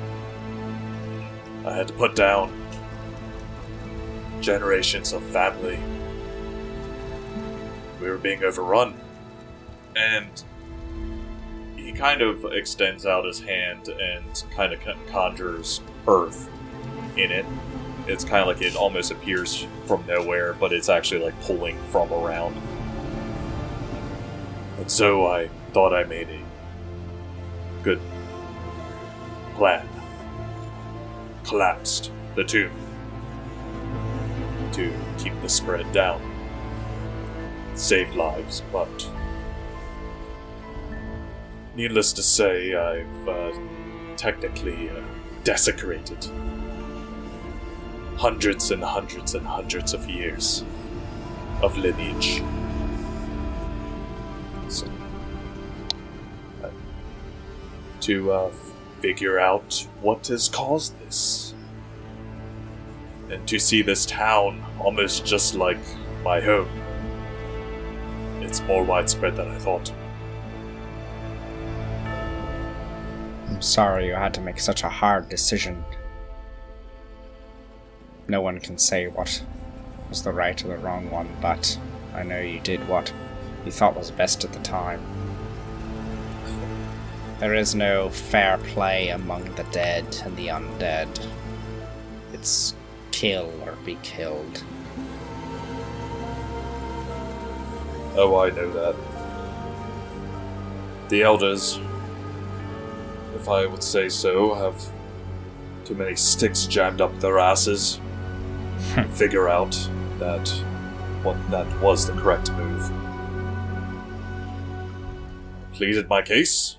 I had to put down generations of family. We were being overrun. And he kind of extends out his hand and kind of conjures earth in it. It's kind of like it almost appears from nowhere, but it's actually like pulling from around. And so I thought I made a good plan. Collapsed the tomb to keep the spread down. Saved lives, but needless to say, I've technically desecrated hundreds and hundreds and hundreds of years of lineage. So, to figure out what has caused this. And to see this town almost just like my home. It's more widespread than I thought. I'm sorry you had to make such a hard decision. No one can say what was the right or the wrong one, but I know you did what you thought was best at the time. There is no fair play among the dead and the undead. It's kill or be killed. Oh, I know that. The elders, if I would say so, have too many sticks jammed up their asses to figure out that was the correct move. Pleaded my case.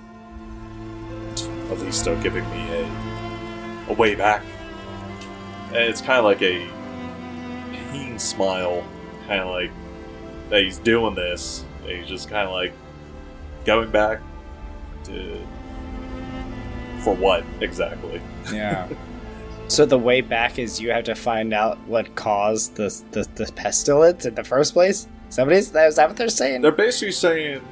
At least they're giving me a way back. And it's kind of like a pain smile, kind of like that he's doing this. He's just kind of like going back to... For what, exactly? Yeah. So the way back is you have to find out what caused the pestilence in the first place? Is that what they're saying? They're basically saying,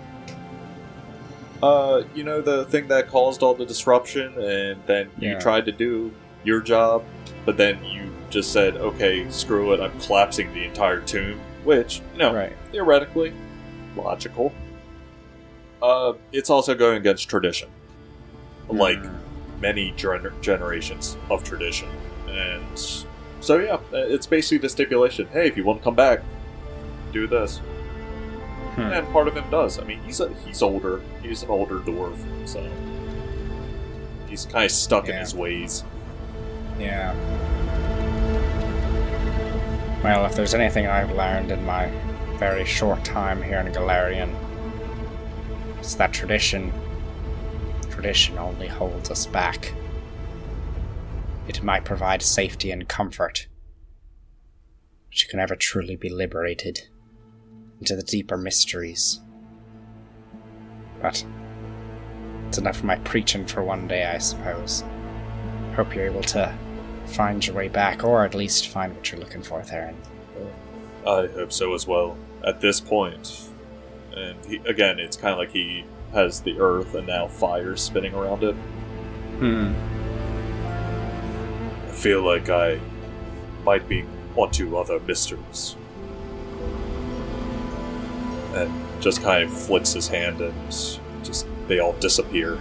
you know, the thing that caused all the disruption, and then you tried to do your job, but then you just said, okay, screw it, I'm collapsing the entire tomb, which, you know, theoretically, logical. It's also going against tradition. Like many generations of tradition. And so, yeah, it's basically the stipulation. Hey, if you want to come back, do this. And part of him does. I mean, he's older. He's an older dwarf, so he's kind of stuck in his ways. Yeah. Well, if there's anything I've learned in my very short time here in Galarian, it's that tradition only holds us back. It might provide safety and comfort, but you can never truly be liberated into the deeper mysteries. But it's enough of my preaching for one day, I suppose. Hope you're able to find your way back, or at least find what you're looking for, Theron. I hope so as well. At this point, and again, it's kind of like he has the earth and now fire spinning around it. I feel like I might be onto other mysteries. And just kind of flicks his hand and just they all disappear.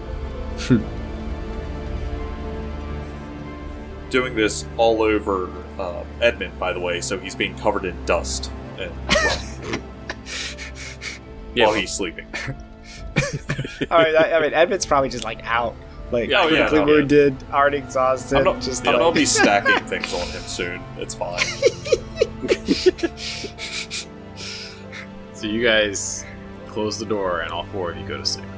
Doing this all over Edmund, by the way, so he's being covered in dust and while he's sleeping. I mean, Edmund's probably just like out, like Oh, yeah, critically no, wounded, already exhausted. I'll be stacking things on him soon. It's fine. So you guys close the door, and all four of you go to sleep.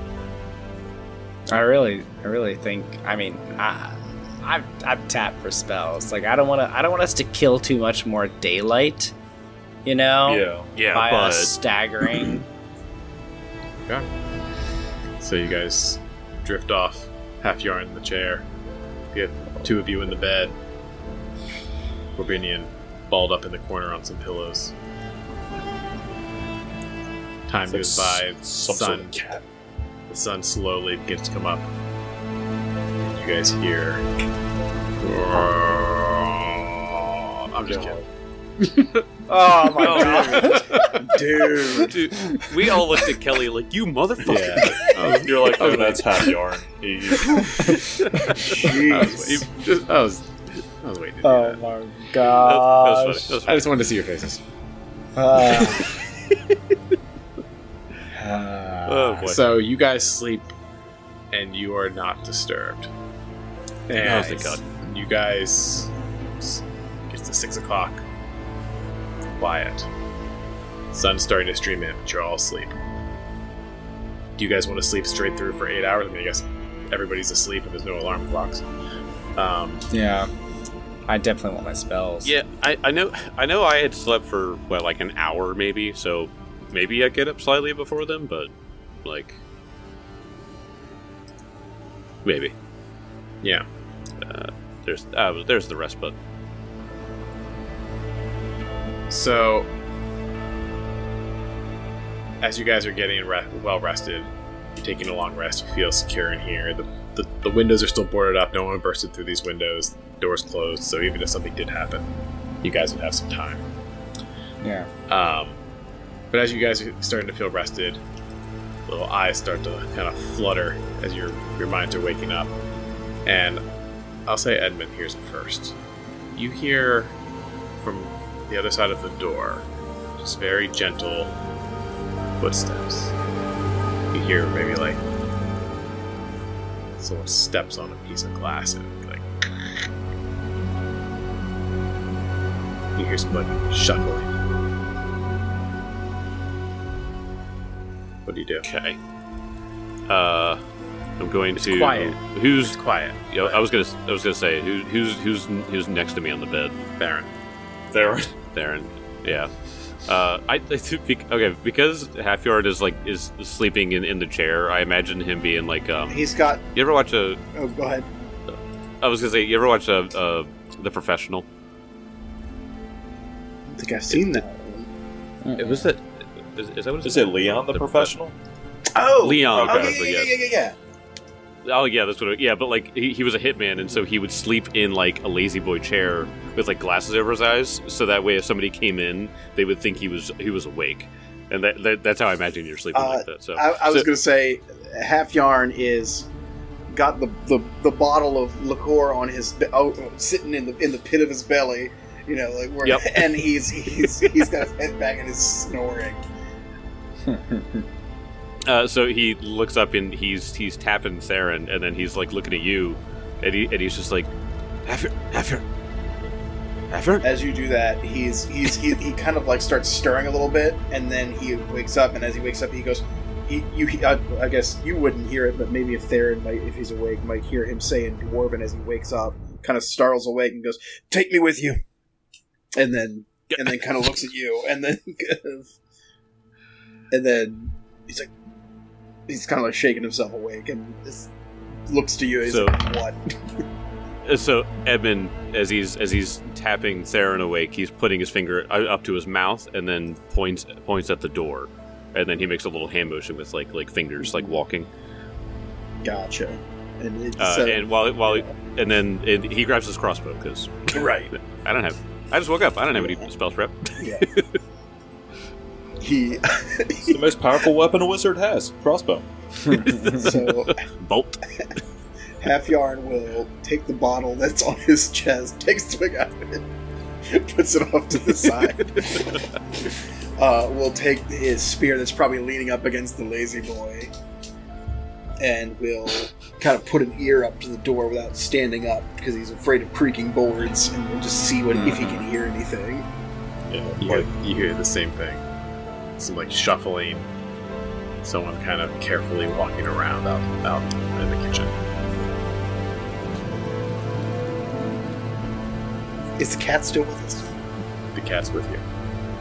I really think. I mean, I've tapped for spells. Like I don't want us to kill too much more daylight. You know, Yeah, by but us staggering. Okay. So you guys drift off, half yarn in the chair. You have two of you in the bed. Corbinian balled up in the corner on some pillows. Time goes by. Some sort of cat. The sun slowly begins to come up. You guys hear. I'm just kidding. Oh my god, Dude. we all looked at Kelly like, you motherfucker. Yeah. You're like, oh, that's half yarn. I was waiting to do Oh that. my That was god. funny. That was I funny. just wanted to see your faces. Oh boy. So you guys sleep, and you are not disturbed. And Oh, thank God. you guys gets to 6 o'clock. Quiet. Sun's starting to stream in, but you're all asleep. Do you guys want to sleep straight through for 8 hours? I mean, I guess everybody's asleep and there's no alarm clocks. Yeah, I definitely want my spells. Yeah, I know I had slept for like an hour maybe, so maybe I'd get up slightly before them, but like maybe. Yeah. There's the respite. So, as you guys are getting well rested, you're taking a long rest, you feel secure in here. The windows are still boarded up, no one bursted through these windows, doors closed, so even if something did happen, you guys would have some time. Yeah. But as you guys are starting to feel rested, little eyes start to kind of flutter as your minds are waking up. And I'll say Edmund hears it first. You hear from the other side of the door just very gentle footsteps. You hear maybe like someone steps on a piece of glass and like you hear somebody shuffling. What do you do? Okay. I'm going to. quiet. Who's? It's quiet. You know, I was gonna say who's next to me on the bed. Baron. There. Theron. Yeah. I think okay, because Halfyard is sleeping in the chair. I imagine him being like He's got. You ever watch a? Oh, go ahead. I was gonna say, you ever watch The Professional? I don't think I've seen that. It was that. Is that what Is it Leon the Professional? Oh, Leon, Okay, probably, yeah. Oh yeah, that's what. Yeah, but like he was a hitman, and so he would sleep in like a lazy boy chair with like glasses over his eyes, so that way if somebody came in, they would think he was awake, and that's how I imagine you're sleeping like that. So I was going to say, Half Yarn is got the bottle of liqueur on his sitting in the pit of his belly, you know, like where, Yep. and he's got his head back and is snoring. So he looks up and he's tapping Theron, and then he's like looking at you, and he's just like, Halfyard. As you do that, he kind of like starts stirring a little bit, and then he wakes up. And as he wakes up, he goes, I guess you wouldn't hear it, but maybe if Theron might, if he's awake, might hear him say in Dwarven as he wakes up, kind of startles awake and goes, "Take me with you," and then kind of looks at you, and then he's like, he's kind of like shaking himself awake and just looks to you. He's So- like, "What?" So Edmund, as he's tapping Theron awake, he's putting his finger up to his mouth and then points at the door, and then he makes a little hand motion with like fingers, like walking. Gotcha. And it's, And then he grabs his crossbow because right. I just woke up. I don't have any spell prep. Yeah. He It's the most powerful weapon a wizard has. Crossbow. so Bolt. Half Yarn will take the bottle that's on his chest, takes a swig out of it, puts it off to the side. Will take his spear that's probably leaning up against the lazy boy, and will kind of put an ear up to the door without standing up because he's afraid of creaking boards, and will just see if he can hear anything. Yeah, You hear the same thing. Some like shuffling. Someone kind of carefully walking around out in the kitchen. Is the cat still with us? The cat's with you.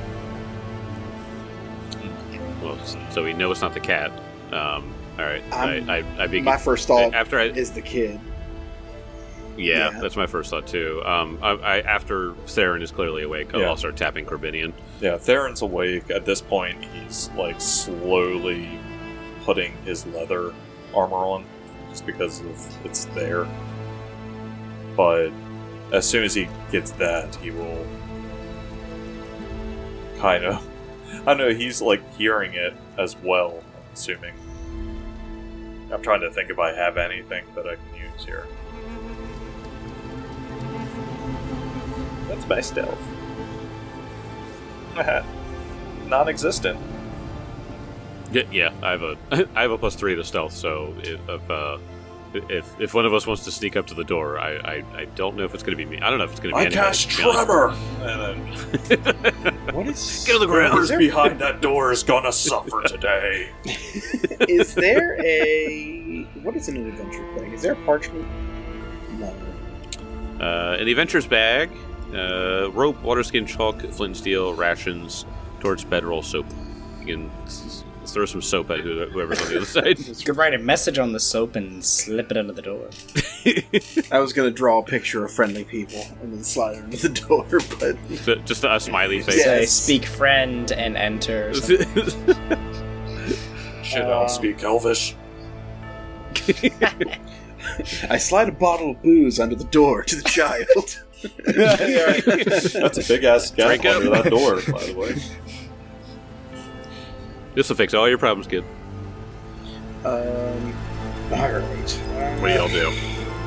Well, so we know it's not the cat. All right. I begin. My first thought after is the kid. Yeah, Yeah. that's my first thought too. After Theron is clearly awake, I'll start tapping Corbinian. Yeah, Theron's awake. At this point, he's like slowly putting his leather armor on, just because it's there. But as soon as he gets that, he will kind of... I don't know, he's like hearing it as well, I'm assuming. I'm trying to think if I have anything that I can use here. That's my stealth. Non-existent. Yeah, I have a +3 to stealth. So if one of us wants to sneak up to the door, I don't know if it's going to be me. I don't know if it's going to be. I cast Tremor, and then What is... Get on the ground. whoever's behind that door is gonna suffer today. Is there a... What is an adventure thing? Is there a parchment? No. In the adventurer's bag, rope, water skin, chalk, flint and steel, rations, torch, bedroll, soap. You can throw some soap at whoever's on the other side. You could write a message on the soap and slip it under the door. I was going to draw a picture of friendly people and then slide it under the door, but... Just a smiley face. Say, Yes. speak friend and enter. Or something. Shit, I don't speak Elvish. I slide a bottle of booze under the door to the child. That's a big ass gap Drink up. under that door, by the way. This will fix all your problems, kid. Alright. What do y'all do?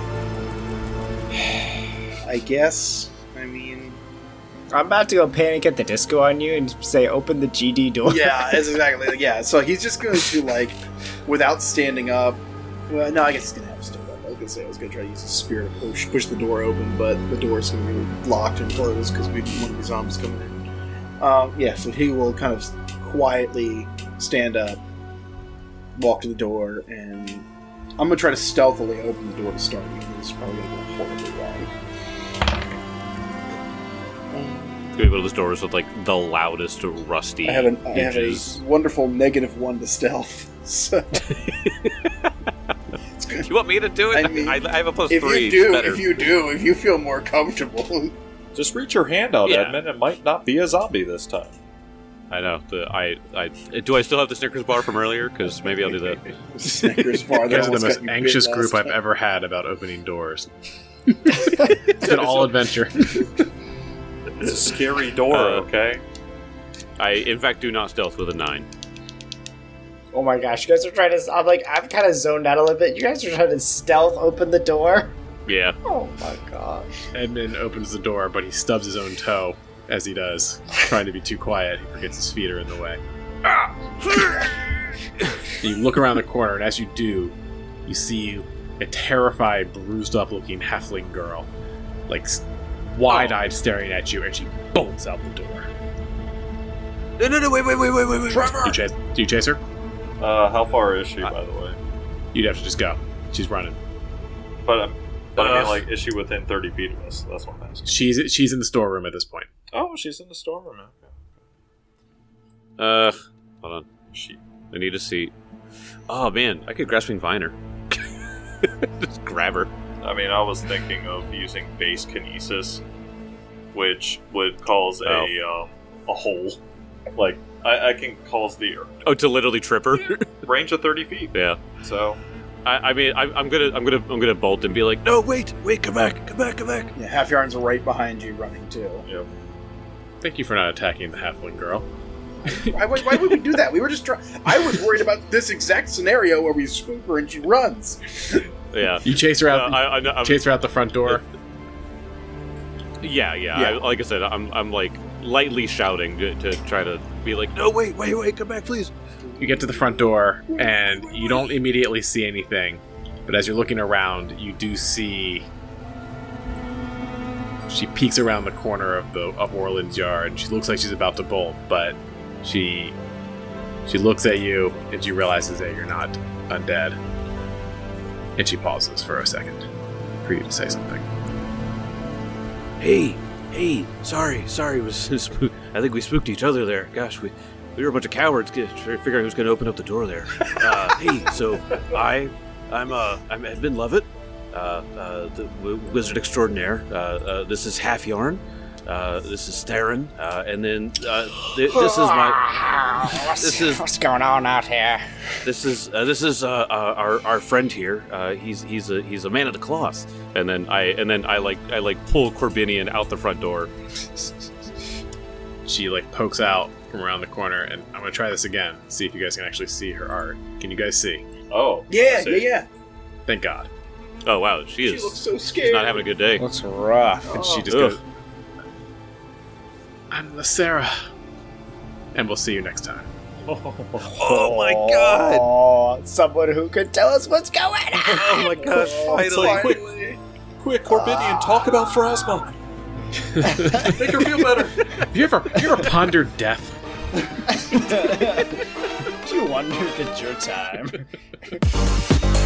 I guess, I mean... I'm about to go Panic at the Disco on you and say, open the GD door. Yeah, that's exactly, yeah. So he's just going to, like, without standing up... Well, no, I guess he's going to have to stand up. I was going to say I was going to try to use a spear to push the door open, but the door's going to be locked and closed because we one of the zombies coming in. Yeah, so he will kind of quietly stand up, walk to the door, and I'm going to try to stealthily open the door to start. This is probably going to go horribly wrong. It's gonna be one of those doors with like the loudest rusty I have a hinges. wonderful -1 to stealth. So it's good. You want me to do it? I mean, I have a +3. If you feel more comfortable, Just reach your hand out, Yeah. Edmund. It might not be a zombie this time. I know. Do I still have the Snickers bar from earlier? Because maybe I'll do that. Snickers bar. You guys are the almost most got you anxious bit group last I've time. ever had about opening doors. It's been all adventure. It's a scary door, okay? I, in fact, do not stealth with a 9. Oh my gosh, you guys are trying to... I'm kind of zoned out a little bit. You guys are trying to stealth open the door? Yeah. Oh my gosh. Edmund opens the door, but he stubs his own toe as he does, trying to be too quiet. He forgets his feet are in the way. You look around the corner, and as you do, you see a terrified, bruised-up-looking halfling girl, like wide-eyed, staring at you, and she bolts out the door. No, wait. Do you chase her? How far is she, by the way? You'd have to just go. She's running. But I mean, like, is she within 30 feet of us? That's what I'm asking. She's in the storeroom at this point. Oh, she's in the storeroom. Hold on. I need a seat. Oh man, I could Grasping Viner. Just grab her. I mean, I was thinking of using base kinesis, which would cause a hole. Like, I can cause the Oh, to literally trip her. range of 30 feet. Yeah. So I mean, I'm gonna bolt and be like, no, wait, come back. Yeah, Half Yarn's right behind you, running too. yeah. Thank you for not attacking the halfling girl. Why would we do that? We were just trying. I was worried about this exact scenario where we spook her and she runs. Yeah. You chase her out. I'm- Chase her out the front door. Yeah. Yeah. Like I said, I'm like lightly shouting to try to be like, no, wait, come back, please. You get to the front door, and you don't immediately see anything. But as you're looking around, you do see... She peeks around the corner of Orland's yard. She looks like she's about to bolt, but she looks at you, and she realizes that you're not undead. And she pauses for a second for you to say something. Hey, sorry. It was I think we spooked each other there. Gosh, we were a bunch of cowards trying to figure out who's going to open up the door there. Hey, so I'm Edmund Lovett, the wizard extraordinaire. This is Half Yarn. This is Theron, and then this is my. What's going on out here? This is our friend here. He's a man of the cloth. And then I pull Corbinian out the front door. She pokes out from around the corner, and I'm gonna try this again. See if you guys can actually see her art. Can you guys see? Oh. Yeah. Thank God. Oh wow, she looks so scared. She's not having a good day. Looks rough. And she just goes, I'm the Sarah. And we'll see you next time. Oh my God! Oh, someone who could tell us what's going on. Oh my gosh! It's like, quick, Corbinian, talk about Pharasma. Make her feel better. Have you ever pondered death? Do you wonder if it's your time?